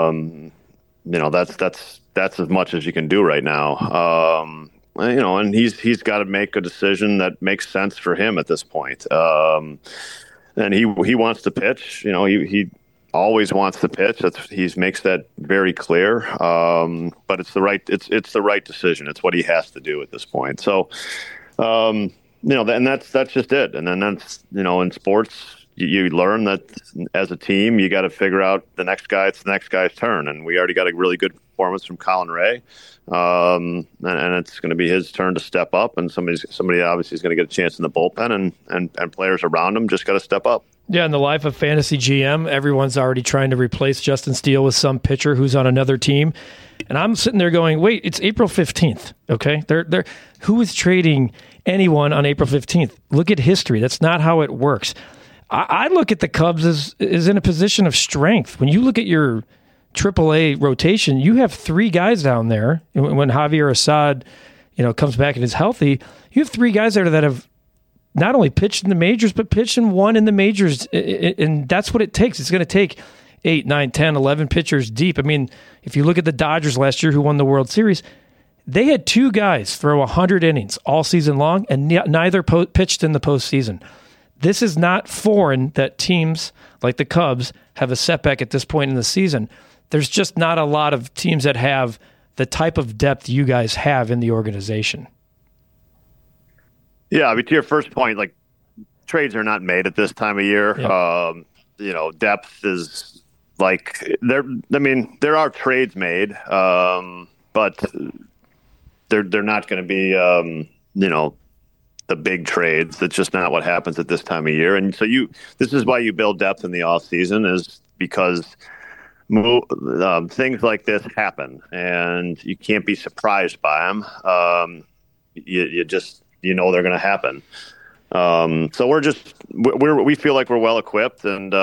that's as much as you can do right now. And he's got to make a decision that makes sense for him at this point. And he wants to pitch. He always wants to pitch. He makes that very clear. But it's the right decision. It's what he has to do at this point. So, and that's just it. And then that's, in sports, you learn that as a team, you got to figure out it's the next guy's turn. And we already got a really good performance from Colin Ray. And it's going to be his turn to step up. And somebody obviously is going to get a chance in the bullpen, and players around him just got to step up. Yeah, in the life of fantasy GM, everyone's already trying to replace Justin Steele with some pitcher who's on another team. And I'm sitting there going, wait, it's April 15th, okay? Who is trading anyone on April 15th? Look at history. That's not how it works. I look at the Cubs as in a position of strength. When you look at your AAA rotation, you have three guys down there. When Javier Assad, comes back and is healthy, you have three guys there that have not only pitched in the majors, but pitched and won in the majors. And that's what it takes. It's going to take 8, 9, 10, 11 pitchers deep. I mean, if you look at the Dodgers last year who won the World Series, they had two guys throw 100 innings all season long, and neither pitched in the postseason. This is not foreign that teams like the Cubs have a setback at this point in the season. There's just not a lot of teams that have the type of depth you guys have in the organization. Yeah, I mean, to your first point, like, trades are not made at this time of year. Yeah. Depth is like there are trades made, but they're not going to be the big trades. That's just not what happens at this time of year. And so this is why you build depth in the off season, is because things like this happen, and you can't be surprised by them. You know they're going to happen. So we feel like we're well equipped, and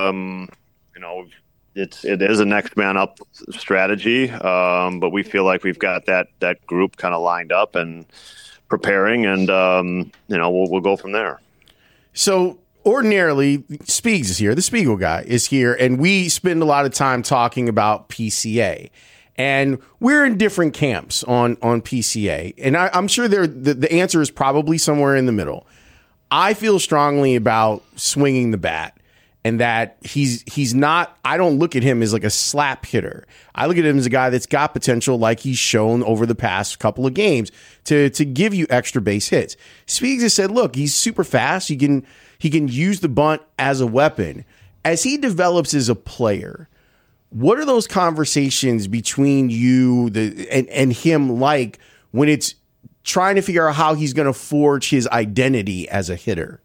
it is a next man up strategy. But we feel like we've got that group kind of lined up and preparing, and we'll go from there. So ordinarily, Speegs is here. The Spiegel guy is here, and we spend a lot of time talking about PCA. And we're in different camps on PCA. And I'm sure the answer is probably somewhere in the middle. I feel strongly about swinging the bat, and that he's not, I don't look at him as like a slap hitter. I look at him as a guy that's got potential, like he's shown over the past couple of games, to give you extra base hits. Speegs has said, look, he's super fast. He can use the bunt as a weapon. As he develops as a player, what are those conversations between you and him like when it's trying to figure out how he's going to forge his identity as a hitter?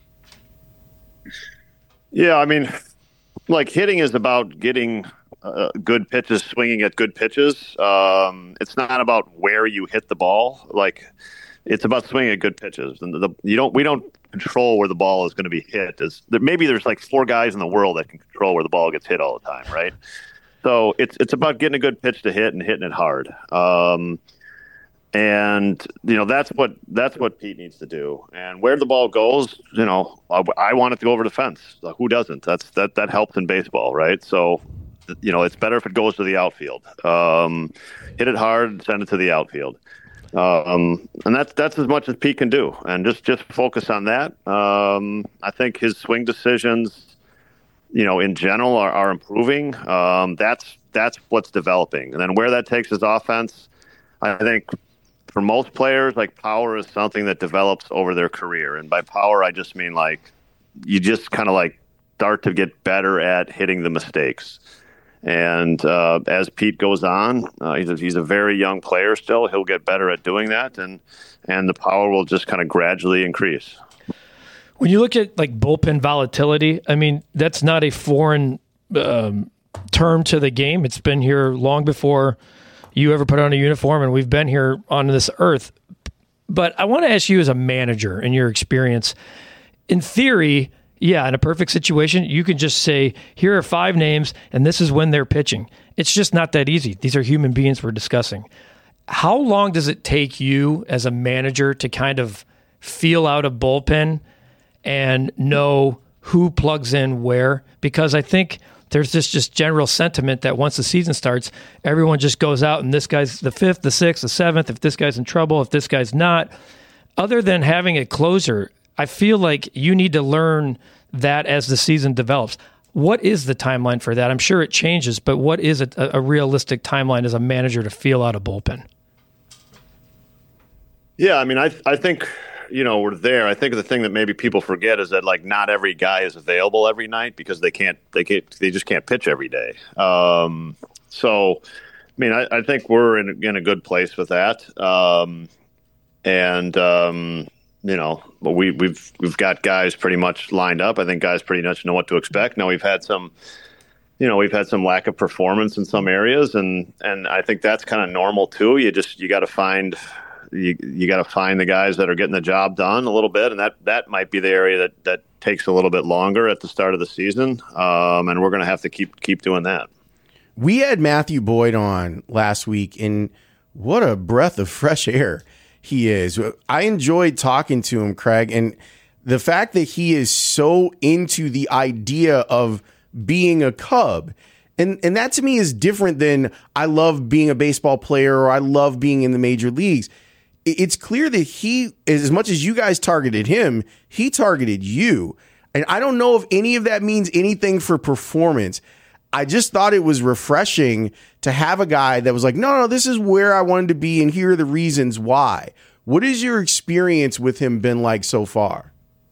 Yeah, I mean, like, hitting is about getting good pitches, swinging at good pitches. It's not about where you hit the ball. Like, it's about swinging at good pitches. And we don't control where the ball is going to be hit. Maybe there's like 4 guys in the world that can control where the ball gets hit all the time, right? So it's about getting a good pitch to hit and hitting it hard. And that's what Pete needs to do. And where the ball goes, I want it to go over the fence. Who doesn't? That helps in baseball, right? So, it's better if it goes to the outfield. Hit it hard, send it to the outfield. And that's as much as Pete can do. And just focus on that. I think his swing decisions, in general are improving. That's what's developing. And then where that takes his offense, I think for most players, like, power is something that develops over their career. And by power, I just mean, like, you just kind of like start to get better at hitting the mistakes. And as Pete goes on, he's a very young player still. He'll get better at doing that, and the power will just kind of gradually increase. When you look at, like, bullpen volatility, I mean, that's not a foreign term to the game. It's been here long before you ever put on a uniform, and we've been here on this earth. But I want to ask you, as a manager, in your experience, in theory, yeah, in a perfect situation, you can just say, here are 5 names, and this is when they're pitching. It's just not that easy. These are human beings we're discussing. How long does it take you as a manager to kind of feel out a bullpen and know who plugs in where? Because I think there's this just general sentiment that once the season starts, everyone just goes out and this guy's the 5th, the 6th, the 7th, if this guy's in trouble, if this guy's not. Other than having a closer, I feel like you need to learn that as the season develops. What is the timeline for that? I'm sure it changes, but what is a realistic timeline as a manager to feel out a bullpen? Yeah, I mean, I think, we're there. I think the thing that maybe people forget is that, like, not every guy is available every night because they just can't pitch every day. So, I mean, I think we're in a good place with that. But we've got guys pretty much lined up. I think guys pretty much know what to expect. Now we've had some lack of performance in some areas, and I think that's kind of normal too. You got to find the guys that are getting the job done a little bit, and that might be the area that takes a little bit longer at the start of the season. And we're going to have to keep doing that. We had Matthew Boyd on last week, and what a breath of fresh air he is. I enjoyed talking to him, Craig, and the fact that he is so into the idea of being a Cub. And that to me is different than I love being a baseball player or I love being in the major leagues. It's clear that he, as much as you guys targeted him, he targeted you. And I don't know if any of that means anything for performance. I just thought it was refreshing to have a guy that was like, no, this is where I wanted to be, and here are the reasons why. What has your experience with him been like so far?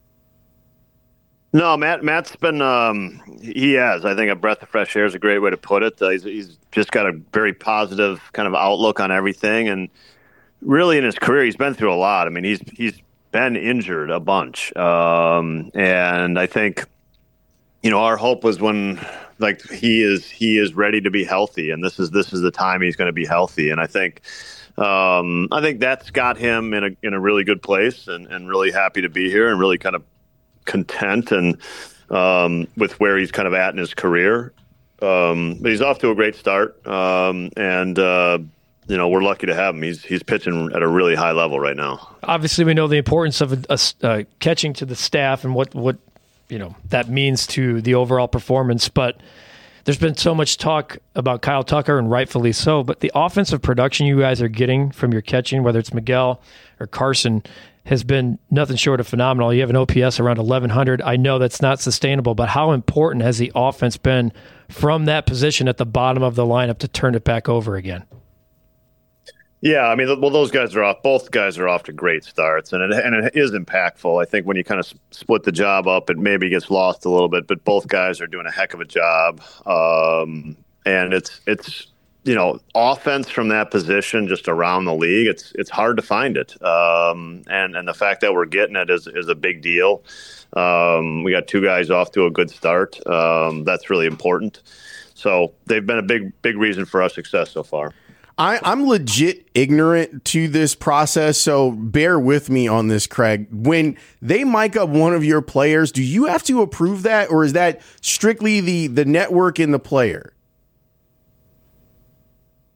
No, Matt's been, he has. I think a breath of fresh air is a great way to put it. He's just got a very positive kind of outlook on everything. And really in his career, he's been through a lot. I mean, he's been injured a bunch. And I think, our hope was when, like, he is ready to be healthy, and this is the time he's going to be healthy. And I think that's got him in a really good place, and really happy to be here, and really kind of content and with where he's kind of at in his career. But he's off to a great start, and we're lucky to have him. He's pitching at a really high level right now. Obviously, we know the importance of catching to the staff and what that means to the overall performance, but there's been so much talk about Kyle Tucker, and rightfully so, but the offensive production you guys are getting from your catching, whether it's Miguel or Carson, has been nothing short of phenomenal. You have an OPS around 1,100. I know that's not sustainable, but how important has the offense been from that position at the bottom of the lineup to turn it back over again? Yeah, I mean, well, those guys are off. Both guys are off to great starts, and it is impactful. I think when you kind of split the job up, it maybe gets lost a little bit. But both guys are doing a heck of a job, and it's offense from that position just around the league. It's hard to find it, and the fact that we're getting it is a big deal. We got 2 guys off to a good start. That's really important. So they've been a big reason for our success so far. I'm legit ignorant to this process, so bear with me on this, Craig. When they mic up one of your players, do you have to approve that, or is that strictly the network and the player?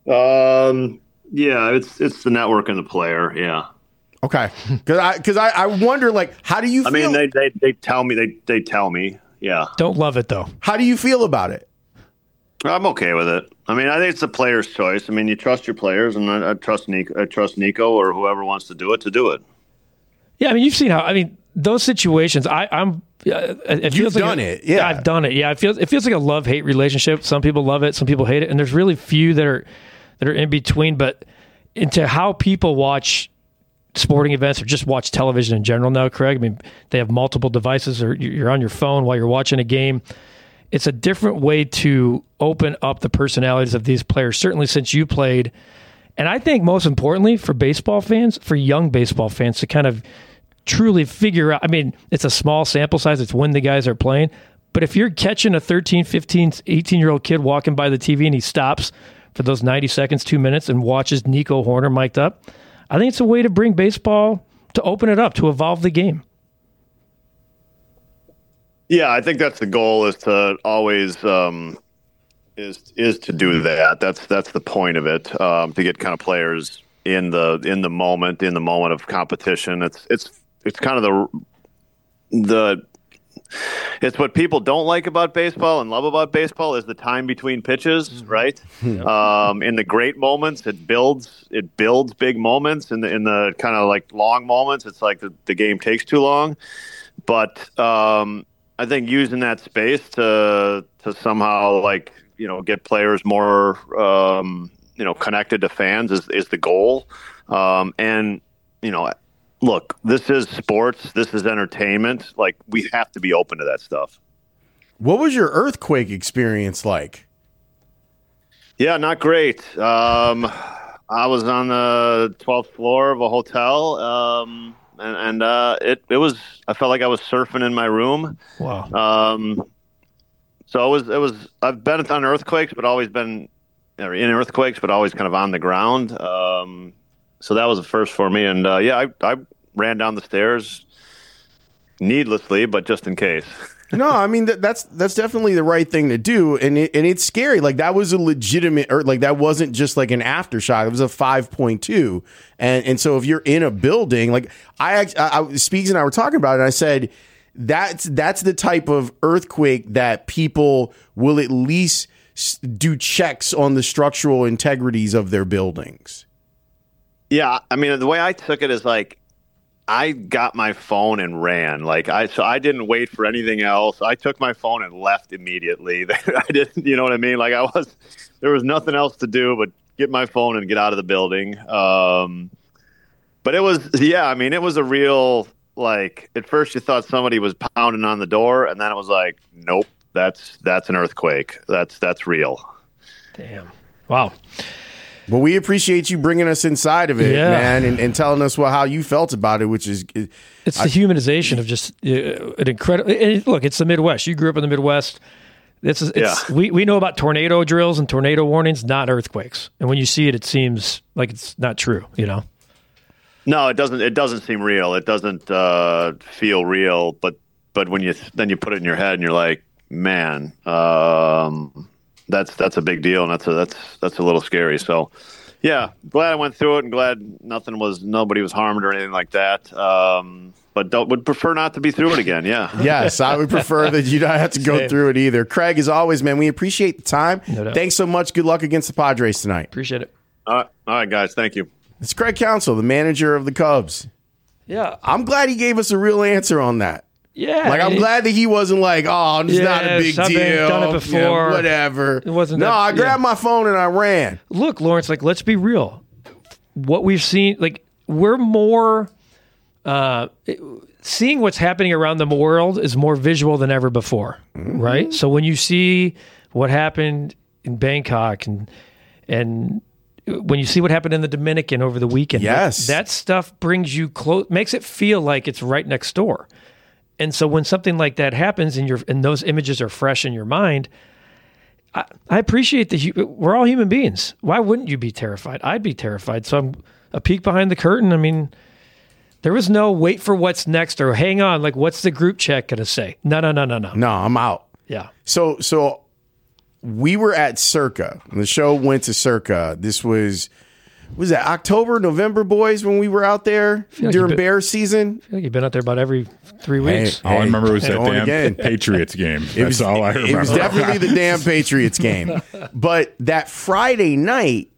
Yeah, it's the network and the player. Yeah. Okay. Because I wonder, like, how do you feel? I mean, they tell me. They tell me. Yeah. Don't love it, though. How do you feel about it? I'm okay with it. I mean, I think it's the player's choice. I mean, you trust your players, and I trust Nico or whoever wants to do it. Yeah, I mean, you've seen how. I mean, those situations. You've done it. Yeah, I've done it. Yeah, it feels like a love-hate relationship. Some people love it, some people hate it, and there's really few that are in between. But into how people watch sporting events or just watch television in general now, Craig. I mean, they have multiple devices, or you're on your phone while you're watching a game. It's a different way to open up the personalities of these players, certainly since you played. And I think most importantly for baseball fans, for young baseball fans, to kind of truly figure out, I mean, it's a small sample size. It's when the guys are playing. But if you're catching a 13, 15, 18-year-old kid walking by the TV and he stops for those 90 seconds, 2 minutes, and watches Nico Hoerner mic'd up, I think it's a way to bring baseball, to open it up, to evolve the game. Yeah, I think that's the goal, is to always is to do that. That's the point of it, to get kind of players in the moment of competition. It's kind of it's what people don't like about baseball and love about baseball is the time between pitches, right? In the great moments, it builds big moments. In the kind of like long moments, it's like the game takes too long. But I think using that space to somehow, like, get players more connected to fans is the goal. And look, this is sports. This is entertainment. Like, we have to be open to that stuff. What was your earthquake experience like? Yeah, not great. I was on the 12th floor of a hotel, and it was. I felt like I was surfing in my room. Wow. So it was. I've been on earthquakes, but always been in earthquakes, but always kind of on the ground. So that was the first for me, and I ran down the stairs needlessly, but just in case. No, I mean that's definitely the right thing to do, and it's scary. Like, that was a legitimate, or like that wasn't just like an aftershock. It was a 5.2, and so if you're in a building, like I Speaks and I were talking about it, and I said that's the type of earthquake that people will at least do checks on the structural integrities of their buildings. Yeah, I mean, the way I took it is like, I got my phone and ran. So I didn't wait for anything else. I took my phone and left immediately. I didn't, you know what I mean? Like, there was nothing else to do but get my phone and get out of the building. But it was, it was a real, like, at first you thought somebody was pounding on the door, and then it was like, nope, that's an earthquake. That's real. Damn. Wow. Well, we appreciate you bringing us inside of it, man, and telling us how you felt about it, which is... It's the humanization of just an incredible... Look, it's the Midwest. You grew up in the Midwest. We know about tornado drills and tornado warnings, not earthquakes. And when you see it, it seems like it's not true, No, it doesn't. It doesn't seem real. It doesn't feel real. But when you put it in your head and you're like, man... That's a big deal, and that's a little scary. So, yeah, glad I went through it, and glad nobody was harmed or anything like that. But would prefer not to be through it again. Yeah. Yes, I would prefer that you don't have to go through it either. Craig, as always, man, we appreciate the time. No doubt. Thanks so much. Good luck against the Padres tonight. Appreciate it. All right, guys. Thank you. It's Craig Counsell, the manager of the Cubs. Yeah, I'm glad he gave us a real answer on that. Yeah, like I'm glad that he wasn't like, "Oh, it's not a big deal." Done it before, whatever. It wasn't. I grabbed my phone and I ran. Look, Lawrence, like, let's be real. What we've seen, like, we're more seeing what's happening around the world is more visual than ever before, right? So when you see what happened in Bangkok and when you see what happened in the Dominican over the weekend, that stuff brings you close, makes it feel like it's right next door. And so when something like that happens and those images are fresh in your mind, I appreciate we're all human beings. Why wouldn't you be terrified? I'd be terrified. So I'm a peek behind the curtain. I mean, there was no wait for what's next or hang on, like, what's the group chat going to say? No. No, I'm out. Yeah. So we were at Circa. The show went to Circa. This was that October, November, boys, when we were out there during Bears season? I feel like you've been out there about every 3 weeks. All I remember was that damn Patriots game. That's all I remember. It was definitely the damn Patriots game. But that Friday night,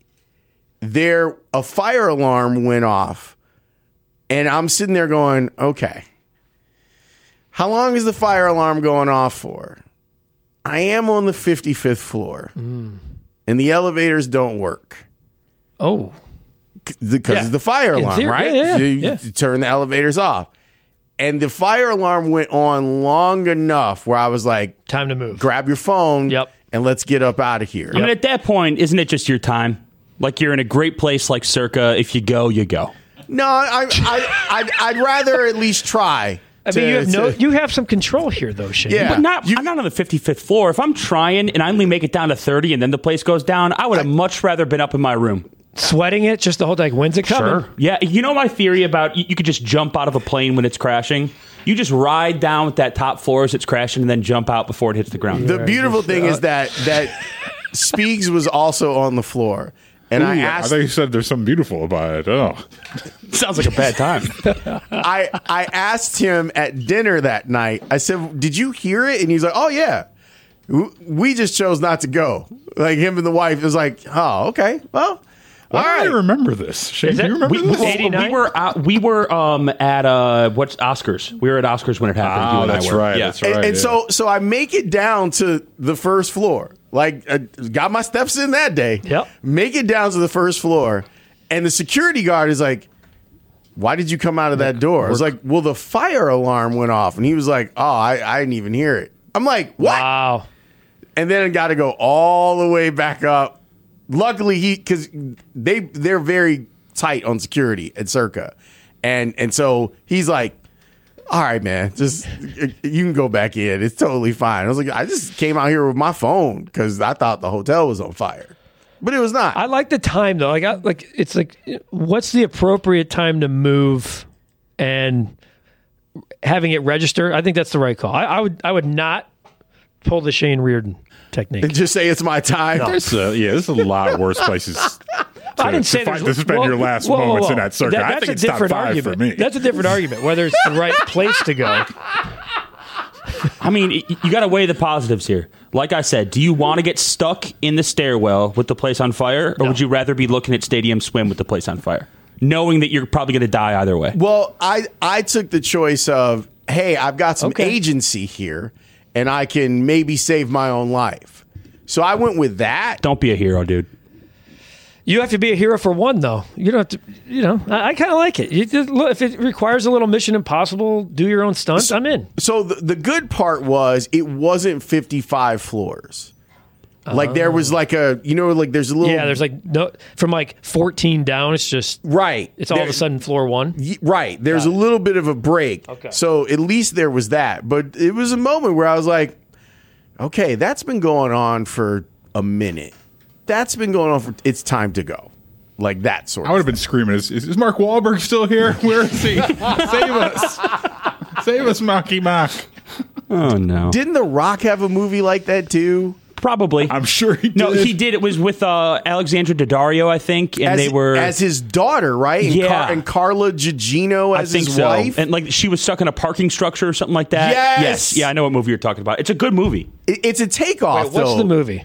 a fire alarm went off. And I'm sitting there going, okay, how long is the fire alarm going off for? I am on the 55th floor, and the elevators don't work. Oh. Because of the fire alarm, right? You turn the elevators off. And the fire alarm went on long enough where I was like, time to move. Grab your phone and let's get up out of here. I mean, at that point, isn't it just your time? Like you're in a great place like Circa. If you go, you go. No, I'd rather at least try. I mean, you have some control here, though, Shane. Yeah, but I'm not on the 55th floor. If I'm trying and I only make it down to 30 and then the place goes down, I would have much rather been up in my room. Sweating it just the whole time. When's it coming? Sure. Yeah, you know my theory about you could just jump out of a plane when it's crashing? You just ride down with that top floor as it's crashing and then jump out before it hits the ground. The beautiful thing is that Speegs was also on the floor. And I thought you said there's something beautiful about it. Oh, sounds like a bad time. I asked him at dinner that night. I said, "Did you hear it?" And he's like, "Oh yeah." We just chose not to go. Like him and the wife was like, "Oh, okay, well." Why do I remember this? Shane, do you remember this? We were at what's Oscars? We were at Oscars when it happened. That's right. Yeah. That's right. And so I make it down to the first floor. Like got my steps in that day. Yep. Make it down to the first floor, and the security guard is like, "Why did you come out of that door?" I was like, "Well, the fire alarm went off," and he was like, "Oh, I didn't even hear it." I'm like, "What?" Wow. And then I got to go all the way back up. Luckily, because they're very tight on security at Circa, and so he's like, "All right, man, just you can go back in. It's totally fine." I was like, "I just came out here with my phone because I thought the hotel was on fire, but it was not." I like the time though. It's like, what's the appropriate time to move, and having it register? I think that's the right call. I would not pull the Shane Reardon technique and just say it's my time. No. There's a lot worse places. I didn't say to spend your last moments in that Circa. I think it's top 5 for me. That's a different argument, whether it's the right place to go. I mean, you got to weigh the positives here. Like I said, do you want to get stuck in the stairwell with the place on fire, or would you rather be looking at Stadium Swim with the place on fire, knowing that you're probably going to die either way? Well, I took the choice of, hey, I've got some agency here, and I can maybe save my own life. So I went with that. Don't be a hero, dude. You have to be a hero for one, though. You don't have to, I kind of like it. If it requires a little Mission Impossible, do your own stunts, I'm in. So the good part was it wasn't 55 floors. Like there was like there's a little. Yeah, there's from 14 down, it's just. Right. It's all of a sudden floor 1. Right. There's a little bit of a break. Okay. So at least there was that. But it was a moment where I was like, okay, that's been going on for a minute. That's been going on it's time to go. Like that sort of I would have been screaming, is Mark Wahlberg still here? Where is he? Save us. Save us, Marky Mark. Oh, no. Didn't The Rock have a movie like that, too? Probably. I'm sure he did. No, he did. It was with Alexandra Daddario, I think, and they were as his daughter, right? Yeah, and Carla Gugino as his wife, and she was stuck in a parking structure or something like that. Yes. Yeah, I know what movie you're talking about. It's a good movie. It's a takeoff. Wait, what's the movie?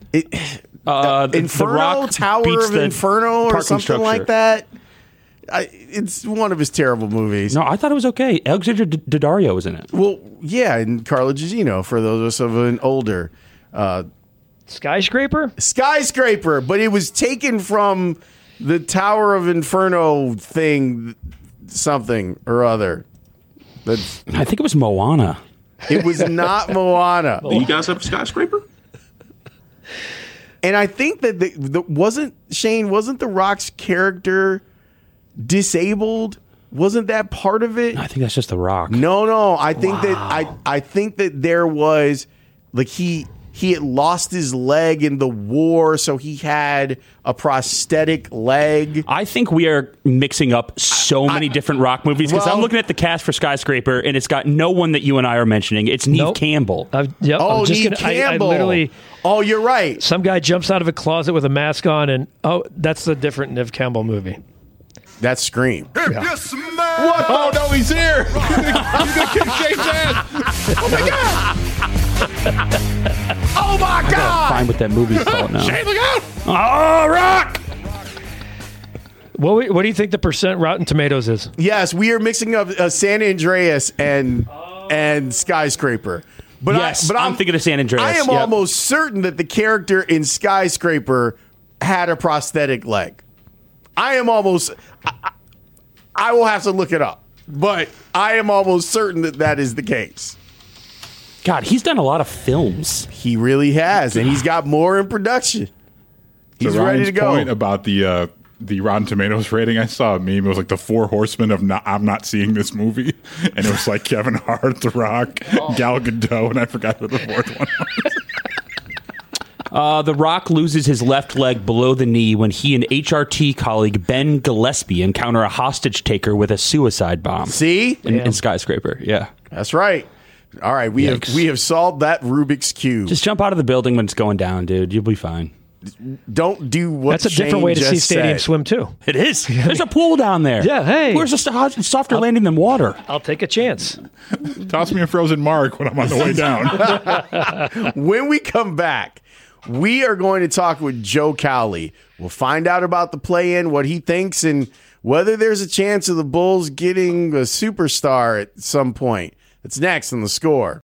Inferno, Tower of Inferno, or something structure like that. It's one of his terrible movies. No, I thought it was okay. Alexandra Daddario was in it. Well, yeah, and Carla Gugino for those of us of an older. Skyscraper, but it was taken from the Tower of Inferno thing, something or other. I think it was Moana. It was not Moana. You guys have a Skyscraper? And I think that wasn't The Rock's character disabled? Wasn't that part of it? I think that's just The Rock. No. I think that there was like he he had lost his leg in the war, so he had a prosthetic leg. I think we are mixing up so many different Rock movies because I'm looking at the cast for Skyscraper, and it's got no one that you and I are mentioning. It's Neve Campbell. Neve Campbell. Oh, you're right. Some guy jumps out of a closet with a mask on, and that's a different Neve Campbell movie. That's Scream. What? Oh, no, he's here. He's going to kick Shane's ass. Oh, my God. Oh, my I gotta find what that movie's called now. Shane, look out. Oh, Rock! What do you think the percent Rotten Tomatoes is? Yes, we are mixing up San Andreas and Skyscraper. But I'm thinking of San Andreas. I am almost certain that the character in Skyscraper had a prosthetic leg. I am almost... I will have to look it up, but I am almost certain that is the case. God, he's done a lot of films. He really has, and he's got more in production. He's ready to go. Point about the Rotten Tomatoes rating, I saw a meme. It was like the 4 horsemen of I'm not seeing this movie, and it was like Kevin Hart, The Rock, Gal Gadot, and I forgot who the fourth one was. The Rock loses his left leg below the knee when he and HRT colleague Ben Gillespie encounter a hostage taker with a suicide bomb. See? In Skyscraper, yeah. That's right. All right, we have solved that Rubik's Cube. Just jump out of the building when it's going down, dude. You'll be fine. Don't do what That's a different way to see Stadium Swim, too. It is. There's a pool down there. Yeah, hey. Where's a softer landing than water? I'll take a chance. Toss me a frozen mark when I'm on the way down. When we come back, we are going to talk with Joe Cowley. We'll find out about the play-in, what he thinks, and whether there's a chance of the Bulls getting a superstar at some point. It's next on The Score.